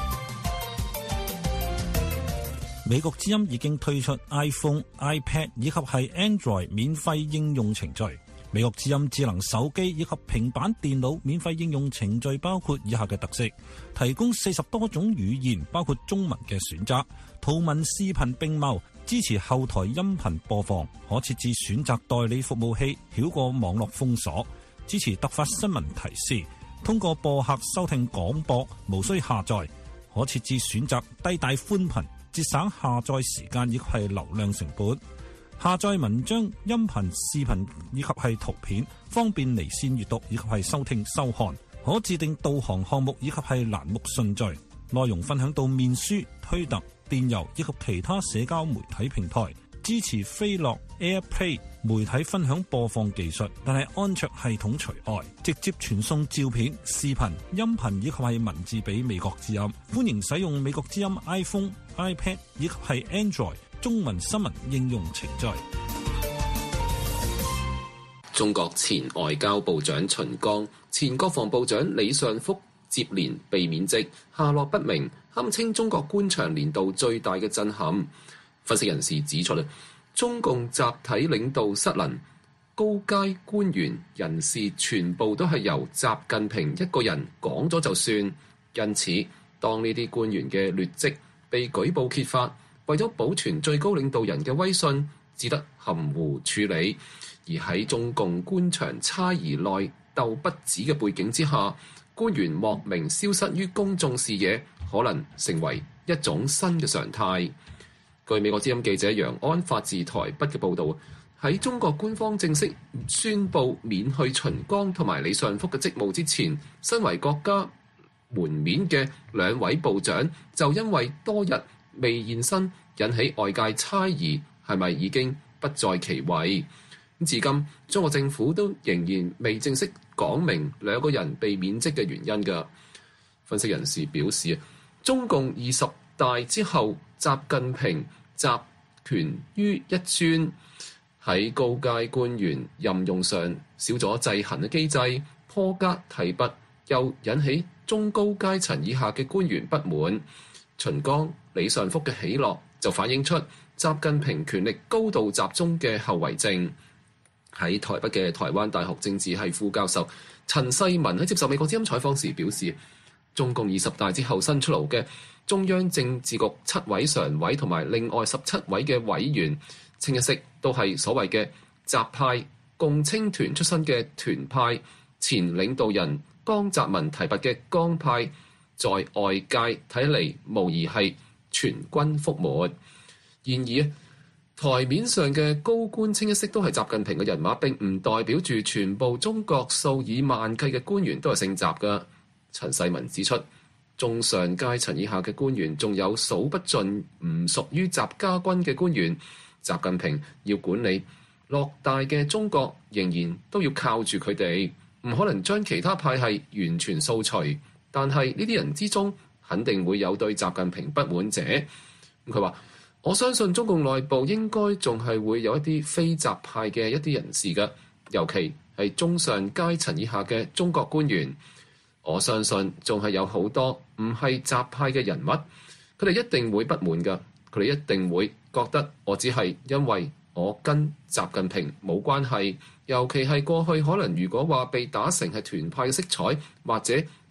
美國之音已經推出 iPhone、iPad 以及係 Android 免費應用程序。美國之音智能手機以及平板電腦免費應用程序包括以下嘅特色：提供四十多種語言，包括中文嘅選擇，圖文視頻並茂，支持後台音頻播放，可設置選擇代理服務器，繞過網絡封鎖，支持突發新聞提示，通過播客收聽廣播，無需下載，可設置選擇低帶寬頻，節省下載時間以及係流量成本，下載文章、音頻、視頻以及係圖片，方便離線閱讀以及係收聽收看，可自定導航項目以及係欄目順序，內容分享到面書、推特、電郵以及其他社交媒體平台，支持飛樂 AirPlay 媒體分享播放技術，但係安卓系統除外，直接傳送照片、視頻、音頻以及係文字俾美國之音。歡迎使用美國之音 iPhone、iPad 以及係 Android 中文新聞應用程序。 中國前外交部長秦剛、前國防部長李尚福接連被免職，下落不明，堪稱中國官場年度最大嘅震撼。分析人士指出，中共集體領導失能，高階官員人士全部都係由習近平一個人講咗就算，因此當呢啲官員嘅劣跡被舉報揭發，為咗保存最高領導人嘅威信，只得含糊處理。而喺中共官場差異內鬥不止嘅背景之下，官員莫名消失於公眾視野，可能成為一種新嘅常態。據美國之音記者楊安發自台北嘅報導，喺中國官方正式宣布免去秦剛同埋李尚福嘅職務之前，身為國家門面嘅兩位部長就因為多日未現身，引起外界猜疑係咪已經不在其位。至今中國政府都仍然未正式講明兩個人被免職嘅原因㗎。分析人士表示，中共二十大之後，習近平集權於一尊，喺高階官員任用上少咗制衡嘅機制，破格提拔又引起中高階層以下嘅官員不滿。秦剛、李尚福嘅起落就反映出習近平權力高度集中嘅後遺症。喺台北嘅台灣大學政治系副教授陳世文喺接受美國之音採訪時表示，中共二十大之後新出爐嘅中央政治局七位常委同埋另外十七位嘅委員，清一色都係所謂嘅習派共青團出身嘅團派，前領導人江澤民提拔嘅江派，在外界睇嚟無疑係全軍覆沒。然而台面上嘅高官清一色都係習近平嘅人馬，並唔代表住全部中國數以萬計嘅官員都係姓習㗎。陳世文指出，中上階層以下嘅官員仲有數不盡唔屬於習家軍嘅官員。習近平要管理偌大嘅中國，仍然都要靠住佢哋，唔可能將其他派系完全掃除。但係呢啲人之中，肯定會有對習近平不滿者。佢話：我相信中共內部應該仲係會有一啲非習派嘅一啲人士嘅，尤其係中上階層以下嘅中國官員。我相信仲係有好多唔係習派嘅人物，佢哋一定會不滿㗎，佢哋一定會覺得我只係因為我跟習近平冇關係，尤其係過去可能如果話被打成係團派嘅色彩，或者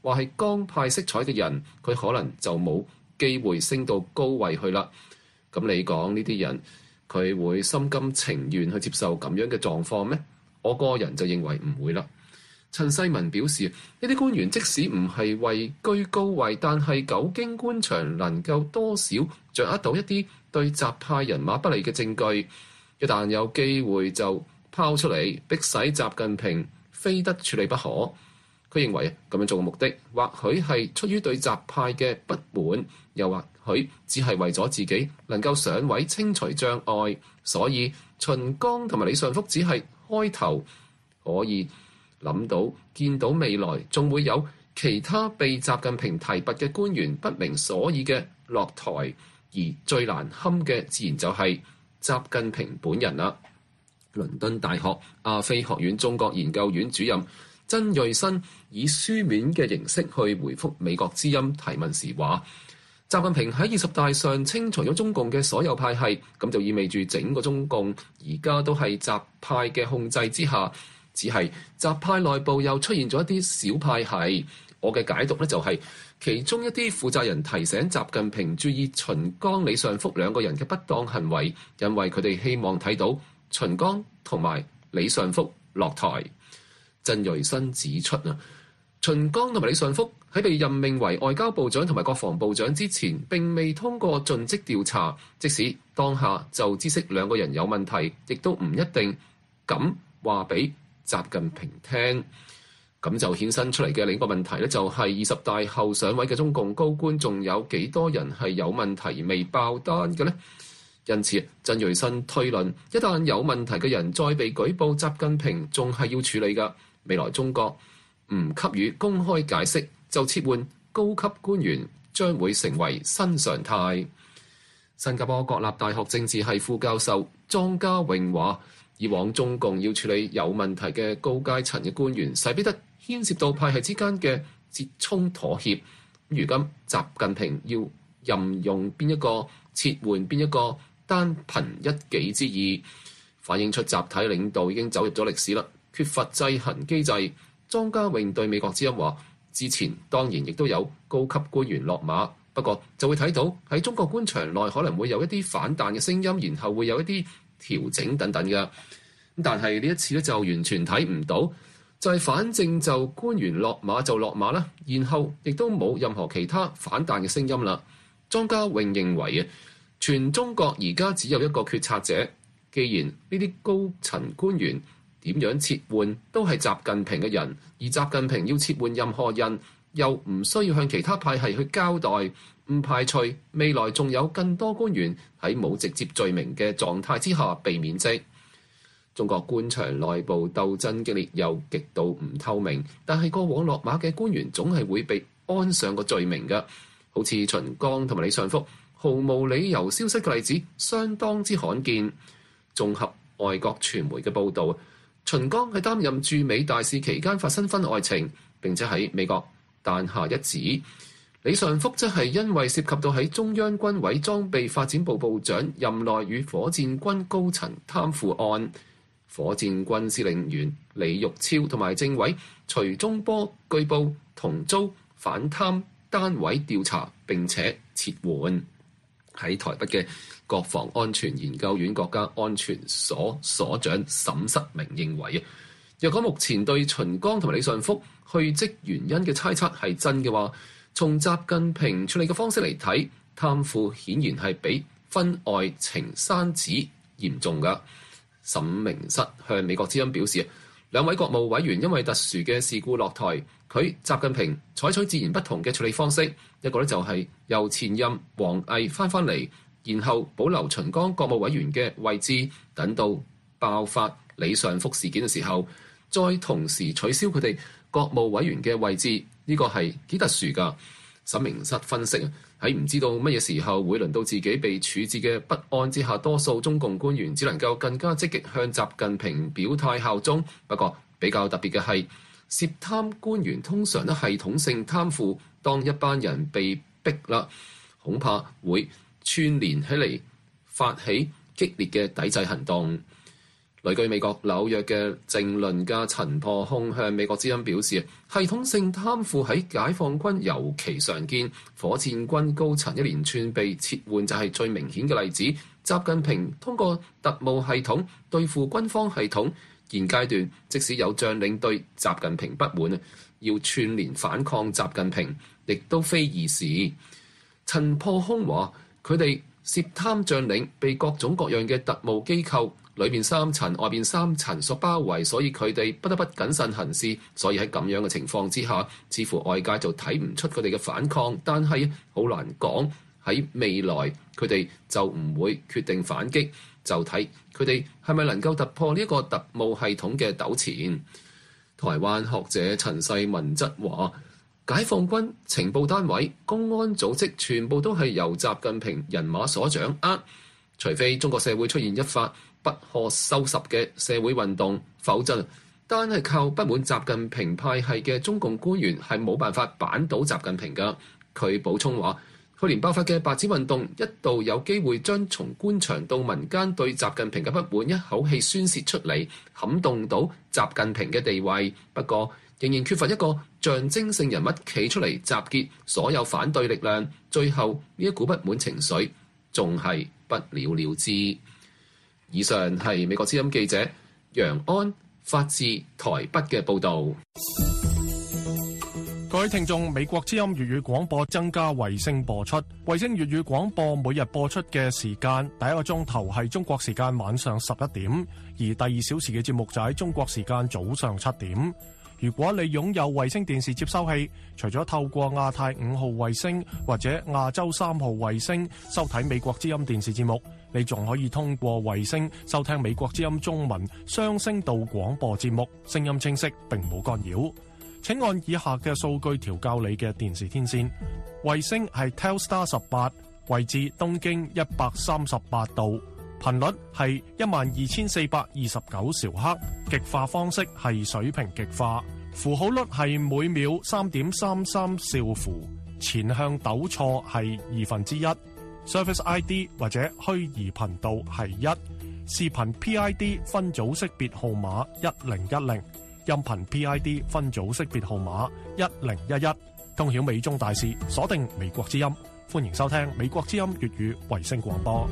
話係江派色彩嘅人，佢可能就冇機會升到高位去啦。咁你講呢啲人，佢會心甘情願去接受咁樣嘅狀況咩？我個人就認為唔會啦。陳世文表示，呢啲官員即使唔係位居高位，但係久經官場，能夠多少掌握到一啲對習派人馬不利嘅證據，一旦有機會就拋出嚟，逼使習近平非得處理不可。佢認為咁樣做嘅目的，或許係出於對習派嘅不滿，又或許只係為咗自己能夠上位清除障礙。所以秦剛同埋李尚福只係開頭，可以諗到見到未來仲會有其他被習近平提拔嘅官員不明所以嘅落台，而最難堪嘅自然就係習近平本人啦。倫敦大學亞非學院中國研究院主任曾瑞新以書面嘅形式去回覆美國之音提問時話，習近平喺二十大上清除咗中共嘅所有派系，咁就意味住整個中共而家都係習派嘅控制之下，只係習派內部又出現咗一啲小派系。我嘅解讀呢，就係其中一啲負責人提醒習近平注意秦剛、李尚福兩個人嘅不當行為，因為佢哋希望睇到秦剛同埋李尚福落台。曾瑞新指出啊，秦剛同埋李尚福喺被任命為外交部長同埋國防部長之前，並未通過盡職調查，即使當下就知悉兩個人有問題，亦都唔一定敢話俾習近平聽。咁就衍生出嚟嘅另一個問題咧，就係二十大後上位嘅中共高官，仲有幾多人係有問題未爆單嘅呢？因此，曾瑞新推論，一旦有問題嘅人再被舉報，習近平仲係要處理㗎。未來中國唔給予公開解釋，就撤換高級官員，將會成為新常態。新加坡國立大學政治系副教授莊家榮話，以往中共要處理有問題嘅高階層嘅官員，勢必得牽涉到派系之間嘅折衝妥協。如今習近平要任用邊一個，撤換邊一個，單憑一己之意，反映出集體領導已經走入咗歷史啦，缺乏制衡機制。莊家榮對美國之音話，之前當然亦都有高級官員落馬，不過就會睇到喺中國官場內可能會有一啲反彈嘅聲音，然後會有一啲調整等等嘅。但係呢一次咧就完全睇唔到，就係、是、反正就官員落馬就落馬啦，然後亦都冇任何其他反彈嘅聲音啦。莊家榮認為啊，全中國而家只有一個決策者，既然呢啲高層官員點樣撤換都係習近平嘅人，而習近平要撤換任何人，又唔需要向其他派系去交代，唔排除未來仲有更多官員喺冇直接罪名嘅狀態之下被免職。中國官場內部鬥爭激烈又極度唔透明，但係過往落馬嘅官員總係會被安上個罪名嘅，好似秦剛同埋李尚福毫無理由消失嘅例子相當之罕見。綜合外國傳媒嘅報導，秦剛喺擔任駐美大使期間發生婚外情，並且喺美國誕下一子。李尚福則係因為涉及到喺中央軍委裝備發展部部長任內與火箭軍高層貪腐案，火箭軍司令員李玉超同埋政委徐忠波據報同遭反貪單位調查並且撤換。喺台北嘅國防安全研究院國家安全所所長沈實明認為，若果目前對秦剛同埋李尚福去職原因嘅猜測係真嘅話，從習近平處理嘅方式嚟睇，貪腐顯然係比婚外情生子嚴重㗎。沈明室向美國之音表示，兩位國務委員因為特殊嘅事故落台，佢習近平採取截然不同嘅處理方式，一個咧就係由前任王毅翻返嚟，然後保留秦剛國務委員嘅位置，等到爆發李尚福事件嘅時候，再同時取消佢哋國務委員嘅位置，呢、這個係幾特殊㗎。沈明室分析，喺唔知道乜嘢時候會輪到自己被處置嘅不安之下，多數中共官員只能夠更加積極向習近平表態效忠。不過比較特別嘅係，涉貪官員通常都系統性貪腐，當一班人被逼啦，恐怕會串連起嚟發起激烈嘅抵制行動。 旅居美國紐約嘅政論家陳破空向美國之音表示，系統性貪腐喺解放軍尤其常見，火箭軍高層一連串被撤換就係最明顯嘅例子。習近平通過特務系統對付軍方系統，現階段即使有將領對習近平不滿，要串聯反抗習近平，亦都非易事。陳破空話：佢哋涉貪將領被各種各樣嘅特務機構裏邊三層、外邊三層所包圍，所以佢哋不得不謹慎行事。所以喺咁樣嘅情況之下，似乎外界就睇唔出佢哋嘅反抗，但係好難講喺未來佢哋就唔會決定反擊，就睇佢哋係咪能夠突破呢一個特務系統嘅糾纏。台灣學者陳世文則話：解放軍情報單位、公安組織全部都係由習近平人馬所掌握，除非中國社會出現一發不可收拾嘅社會運動，否則單係靠不滿習近平派系嘅中共官員係冇辦法扳倒習近平㗎。佢補充話：去年爆發嘅白紙運動一度有機會將從官場到民間對習近平嘅不滿一口氣宣泄出嚟，撼動到習近平嘅地位。不過仍然缺乏一個象徵性人物企出嚟集結所有反對力量，最後呢一股不滿情緒仲係不了了之。以上係美國之音記者楊安發自台北嘅報導。 各位聽眾，美國之音粵語廣播增加衛星播出，衛星粵語廣播每日播出嘅時間，第一個鐘頭係中國時間晚上十一點，而第二小時嘅節目就喺中國時間早上七點。如果你擁有衛星電視接收器，除咗透過亞太五號衛星或者亞洲三號衛星收睇美國之音電視節目，你仲可以通過衛星收聽美國之音中文雙聲道廣播節目，聲音清晰並冇干擾。請按以下嘅數據調校你嘅電視天線。衛星係 Telstar 十八，位置東經一百三十八度，頻率係一萬二千四百二十九兆赫，極化方式係水平極化，符號率係每秒三點三三兆符，前向抖錯係二分之一，Service I D 或者虛擬頻道係一，視頻 P I D 分組識別號碼一零一零，音頻 P I D 分組識別號碼一零一一，通曉美中大事，鎖定美國之音，歡迎收聽美國之音粵語衛星廣播。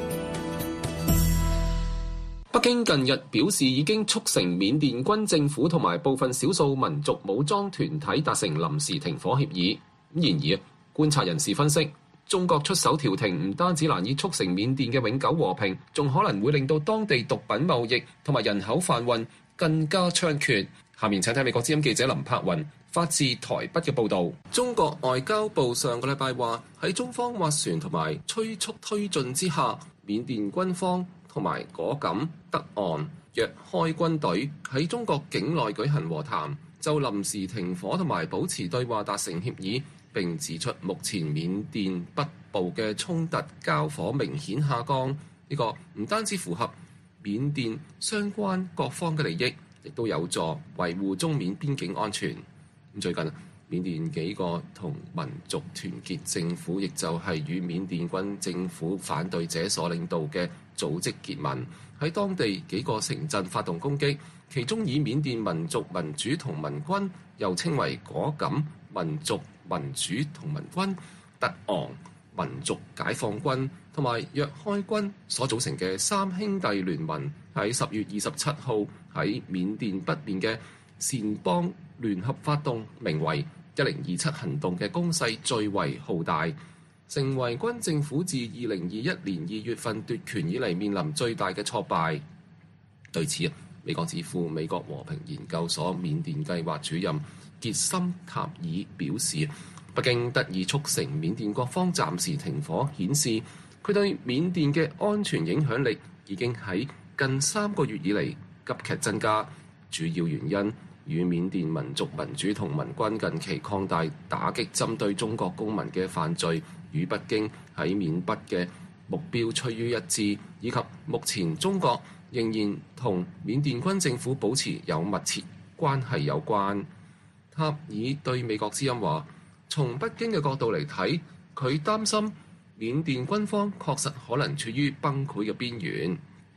北京近日表示已經促成緬甸軍政府同埋部分少數民族武裝團體達成臨時停火協議。然而，觀察人士分析，中國出手調停唔單止難以促成緬甸嘅永久和平，仲可能會令到當地毒品貿易同埋人口販運更加猖獗。下面請睇美國之音記者林柏雲發自台北嘅報導。中國外交部上個禮拜話，喺中方斡旋同埋催促推進之下，緬甸軍方同埋果敢、德昂、若開軍隊喺中國境內舉行和談，就臨時停火同埋保持對話達成協議。並指出，目前緬甸北部嘅衝突交火明顯下降，呢個唔單止符合緬甸相關各方嘅利益，亦都有助維護中緬邊境安全。咁最近，緬甸幾個同民族團結政府，亦就係與緬甸軍政府反對者所領導嘅組織結盟，喺當地幾個城鎮發動攻擊，其中以緬甸民族民主同盟軍，又稱為果敢民族民主同盟軍、特昂民族解放軍同埋若開軍所組成嘅三兄弟聯盟，喺十月二十七號喺緬甸北面嘅善邦聯合發動名為一零二七行動嘅攻勢最為浩大，成為軍政府自二零二一年二月份奪權以嚟面臨最大嘅挫敗。對此，美國智庫美國和平研究所緬甸計劃主任傑森塔爾表示，北京得以促成緬甸各方暫時停火，顯示佢對緬甸嘅安全影響力已經喺近三個月以嚟急劇增加。主要原因與緬甸民族民主同盟軍近期擴大打擊針對中國公民嘅犯罪，與北京喺緬北嘅目標趨於一致，以及目前中國仍然同緬甸軍政府保持有密切關係有關。塔爾對美國之音話，從北京嘅角度嚟睇，佢擔心緬甸軍方確實可能處於崩潰嘅邊緣。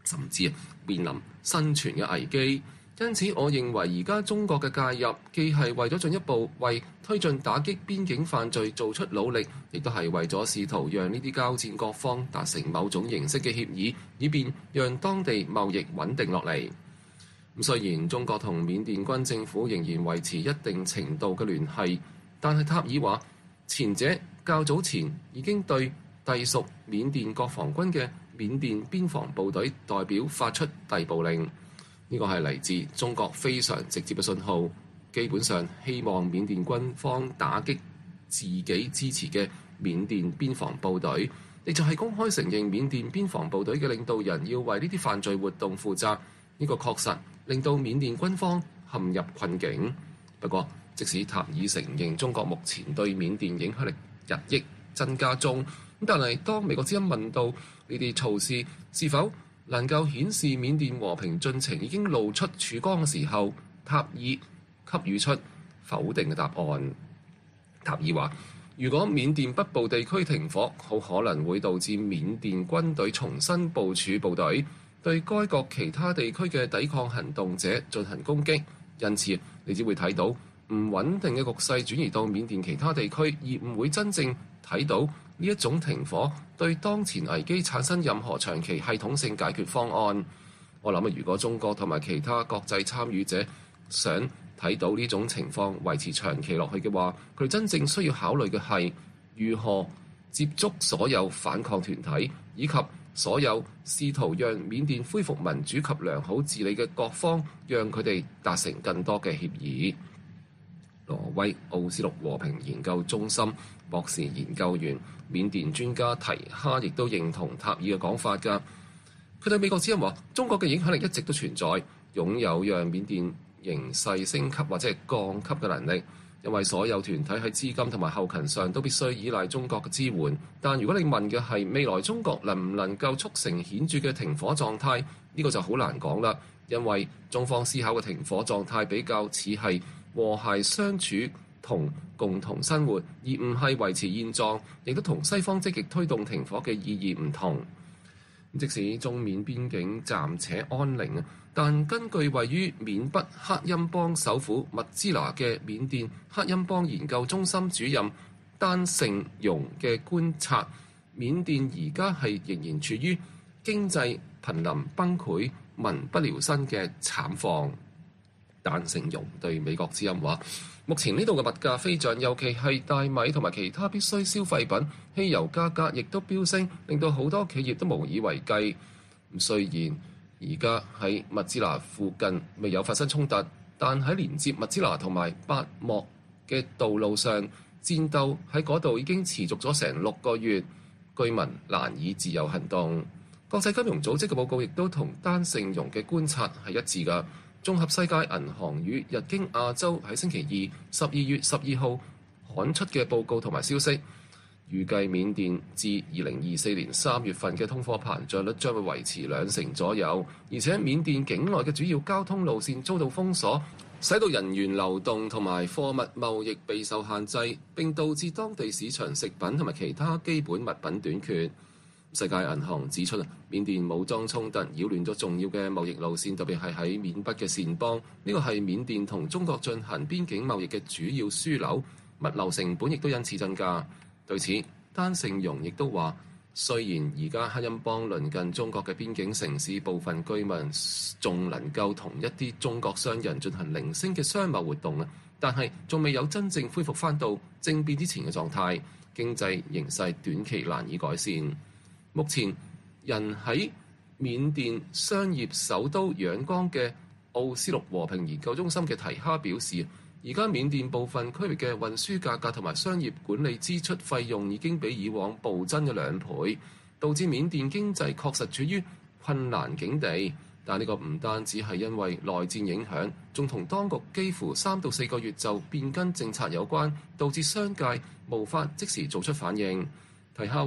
甚至面臨生存嘅危機。因此，我認為而家中國嘅介入，既係為咗進一步為推進打擊邊境犯罪做出努力，亦都係為咗試圖讓呢啲交戰各方達成某種形式嘅協議，以便讓當地貿易穩定落嚟。咁雖然中國同緬甸軍政府仍然維持一定程度嘅聯繫，但係塔爾話，前者較早前已經對隸屬緬甸國防軍嘅緬甸邊防部隊代表發出逮捕令。呢個係嚟自中國非常直接嘅信號，基本上希望緬甸軍方打擊自己支持嘅緬甸邊防部隊，亦就係公開承認緬甸邊防部隊嘅領導人要為呢啲犯罪活動負責。呢個確實令到緬甸軍方陷入困境。不過，即使塔爾承認中國目前對緬甸影響力日益增加中，但係當美國之音問到呢啲措施是否能夠顯示緬甸和平進程已經露出曙光嘅時候，塔爾給予出否定嘅答案。塔爾話：如果緬甸北部地區停火，好可能會導致緬甸軍隊重新部署部隊，對該國其他地區嘅抵抗行動者進行攻擊。因此，你只會睇到唔穩定嘅局勢轉移到緬甸其他地區，而唔會真正睇到呢一種停火對當前危機產生任何長期系統性解決方案。我諗啊，如果中國同埋其他國際參與者想睇到呢種情況維持長期落去嘅話，佢真正需要考慮嘅係如何接觸所有反抗團體，以及所有試圖讓緬甸恢復民主及良好治理嘅各方，讓佢哋達成更多嘅協議。挪威奧斯陸和平研究中心博士研究員、緬甸專家提哈亦都認同塔爾嘅講法㗎。佢對美國之音話：中國嘅影響力一直都存在，擁有讓緬甸形勢升級或者係降級嘅能力。因為所有團體喺資金同埋後勤上都必須依賴中國嘅支援。但如果你問嘅係未來中國能唔能夠促成顯著嘅停火狀態，呢個就好難講啦。因為中方思考嘅停火狀態比較似係和諧相處同共同生活，而唔係維持現狀，亦都同西方積極推動停火嘅意義唔同。即使中緬邊境暫且安寧啊，但根據位於緬北克欽邦首府密支那嘅緬甸克欽邦研究中心主任丹盛容嘅觀察，緬甸而家係仍然處於經濟瀕臨崩潰、民不聊生嘅慘況。丹盛容對美國之音話：目前呢度嘅物價飛漲，尤其係大米同埋其他必需消費品，汽油價格亦都飆升，令到好多企業都無以為繼。雖然而家喺密支那附近未有發生衝突，但喺連接密支那同埋八莫嘅道路上，戰鬥喺嗰度已經持續咗成六個月，居民難以自由行動。國際金融組織嘅報告亦都同丹盛容嘅觀察係一致㗎。綜合世界銀行與日經亞洲喺星期二十二月十二號刊出嘅報告同埋消息，預計緬甸至二零二四年三月份嘅通貨膨脹率將會維持兩成左右，而且緬甸境內嘅主要交通路線遭到封鎖，使到人員流動同埋貨物貿易備受限制，並導致當地市場食品同埋其他基本物品短缺。世界銀行指出，緬甸武裝衝突擾亂咗重要嘅貿易路線，特別係喺緬北嘅撣邦。呢個係緬甸同中國進行邊境貿易嘅主要樞紐，物流成本亦都因此增加。對此，丹盛容亦都話，雖然而家克欽邦鄰近中國嘅邊境城市，部分居民仲能夠同一啲中國商人進行零星嘅商貿活動啊，但係仲未有真正恢復翻到政變之前嘅狀態，經濟形勢短期難以改善。目前，人喺緬甸商業首都仰光嘅奧斯陸和平研究中心嘅提哈表示，而家緬甸部分區域嘅運輸價格同埋商業管理支出費用已經比以往暴增咗兩倍，導致緬甸經濟確實處於困難境地。但呢個唔單止係因為內戰影響，仲同當局幾乎三到四個月就變更政策有關，導致商界無法即時做出反應。提哈話，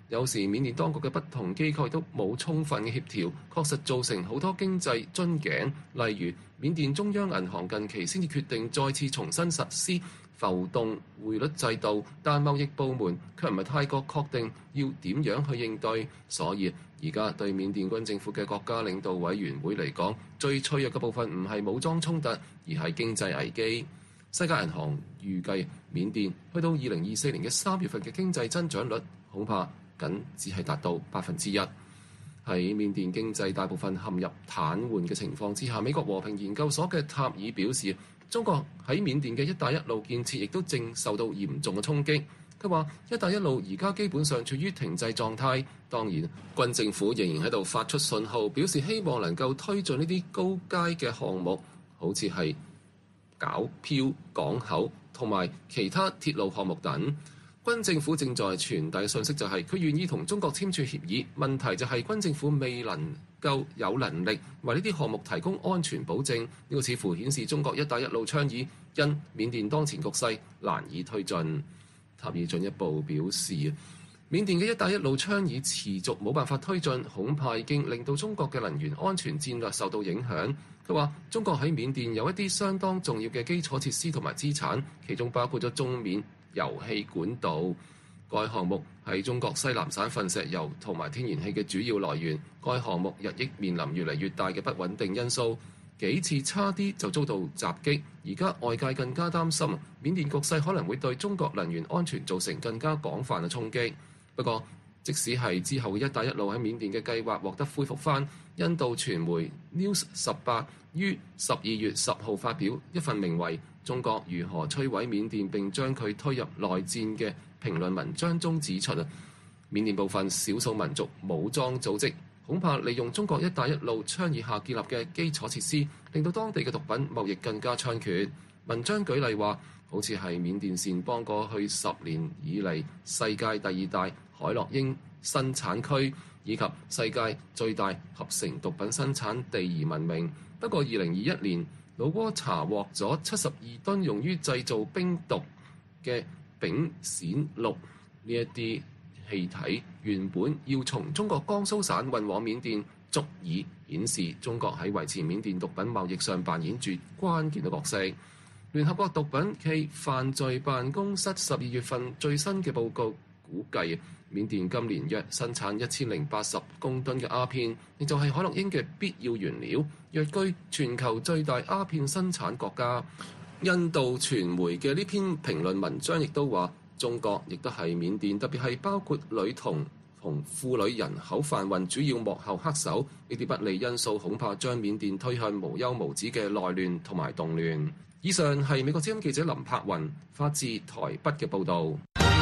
有時緬甸當局嘅不同機構都冇充分嘅協調，確實造成好多經濟樽頸。例如，緬甸中央銀行近期先至決定再次重新實施浮動匯率制度，但貿易部門卻唔係太過確定要點樣去應對。所以而家對緬甸軍政府嘅國家領導委員會嚟講，最脆弱嘅部分唔係武裝衝突，而係經濟危機。世界銀行預計緬甸去到二零二四年嘅三月份嘅經濟增長率恐怕僅只係達到百分之一。喺緬甸經濟大部分陷入癱瘓嘅情況之下，美國和平研究所嘅塔爾表示，中國喺緬甸嘅一帶一路建設亦都正受到嚴重嘅衝擊。佢話一帶一路而家基本上處於停滯狀態，當然軍政府仍然喺度發出信號，表示希望能夠推進呢啲高階嘅項目，好似係皎漂港口同埋其他鐵路項目等。軍政府正在傳遞嘅信息就係佢願意同中國簽署協議，問題就係軍政府未能夠有能力為呢啲項目提供安全保證。呢個似乎顯示中國一帶一路倡議因緬甸當前局勢難以推進。塔爾進一步表示，緬甸嘅一帶一路倡議持續冇辦法推進，恐怕已經令到中國嘅能源安全戰略受到影響。佢話中國喺緬甸有一啲相當重要嘅基礎設施同埋資產，其中包括咗中緬油氣管道。該項目係中國西南省份石油同埋天然氣嘅主要來源。該項目日益面臨越嚟越大嘅不穩定因素，幾次差啲就遭到襲擊。而家外界更加擔心緬甸局勢可能會對中國能源安全造成更加廣泛嘅衝擊。不過即使係之後一帶一路喺緬甸嘅計劃獲得恢復翻，印度傳媒 News 十八於十二月十號發表一份名為《中國如何摧毀緬甸並將佢推入內戰》嘅評論文章中指出啊，緬甸部分少數民族武裝組織恐怕利用中國一帶一路倡議下建立嘅基礎設施，令到當地嘅毒品貿易更加猖獗。文章舉例話，好似係緬甸善邦過去十年以嚟世界第二大海洛因生產區，以及世界最大合成毒品生產地而聞名。不過二零二一年老撾查獲咗七十二噸用於製造冰毒嘅丙烯氯呢一啲氣體，原本要從中國江蘇省運往緬甸，足以顯示中國喺維持緬甸毒品貿易上扮演住關鍵嘅角色。聯合國毒品暨犯罪辦公室十二月份最新嘅報告估計，緬甸今年約生產一千零八十公噸嘅鴉片，亦就係海洛因嘅必要原料，躍居全球最大鴉片生產國家。印度傳媒嘅呢篇評論文章亦都話，中國亦都係緬甸，特別係包括女童同婦女人口販運主要幕後黑手。呢啲不利因素恐怕將緬甸推向無休無止嘅內亂同埋動亂。以上係美國之音記者林柏雲發自台北嘅報導。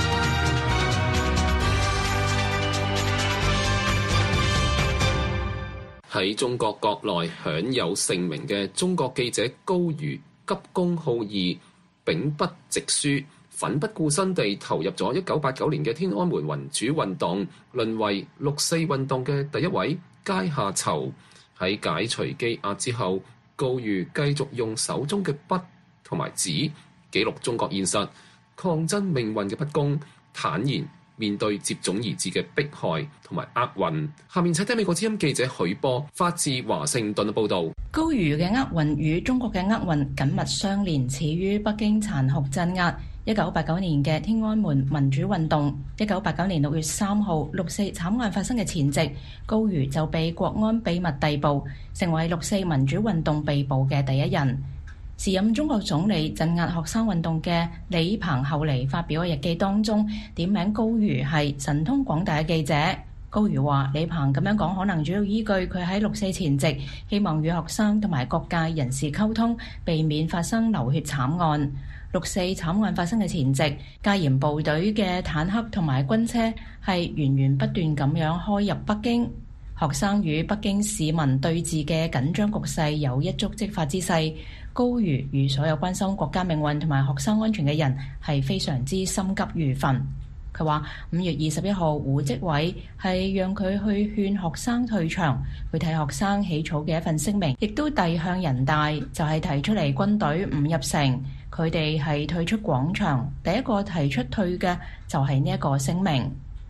喺中國國內享有盛名嘅中國記者高瑜急公好義，秉筆直書，奮不顧身地投入咗一九八九年嘅天安門民主運動，淪為六四運動嘅第一位階下囚。喺解除羈押之後，高瑜繼續用手中嘅筆同埋紙記錄中國現實，抗爭命運嘅不公，坦然面對接踵而至嘅迫害同埋厄運。下面請聽美國之音記者許波發自華盛頓嘅報導。 高瑜嘅厄運與中國嘅厄運緊密相連，始於北京殘酷鎮壓。一九八九年嘅天安門民主運動，一九八九年六月三號六四慘案發生嘅前夕，高瑜就被國安秘密逮捕，成為六四民主運動被捕嘅第一人。時任中國總理鎮壓學生運動嘅李鵬後嚟發表嘅日記當中，點名高瑜係神通廣大嘅記者。高瑜話：李鵬咁樣講，可能主要依據佢喺六四前夕希望與學生同埋各界人士溝通，避免發生流血慘案。六四慘案發生嘅前夕，戒嚴部隊嘅坦克同埋軍車係源源不斷咁樣開入北京。學生與北京市民對峙嘅緊張局勢有一觸即發之勢。高瑜與所有關心國家命運同埋學生安全嘅人係非常之心急如焚。佢話五月二十一號胡績偉係讓佢去勸學生退場，佢替學生起草嘅一份聲明，亦都遞向人大，就係提出嚟軍隊唔入城，佢哋係退出廣場。第一個提出退嘅就係呢一個聲明。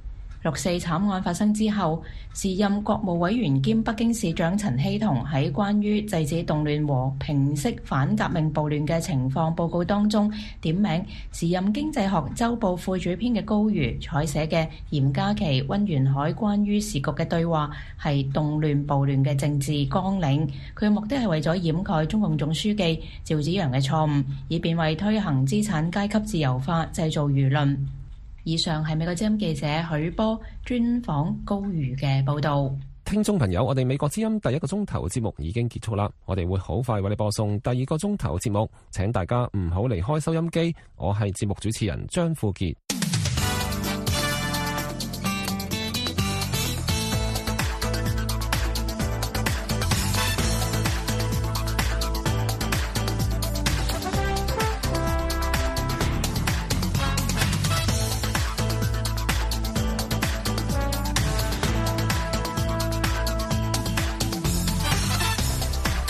六四慘案發生之後，時任國務委員兼北京市長陳希同喺關於制止動亂和平息反革命暴亂嘅情況報告當中，點名時任經濟學週報副主編嘅高瑜採寫嘅嚴家祺、溫元海關於時局嘅對話係動亂暴亂嘅政治綱領，佢嘅目的係為咗掩蓋中共總書記趙紫陽嘅錯誤，以便為推行資產階級自由化製造輿論。以上係美國之音記者許波專訪高瑜嘅報道。 聽眾朋友，我哋美國之音第一個鐘頭節目已經結束啦，我哋會好快為你播送第二個鐘頭節目，請大家唔好離開收音機。我係節目主持人張富傑。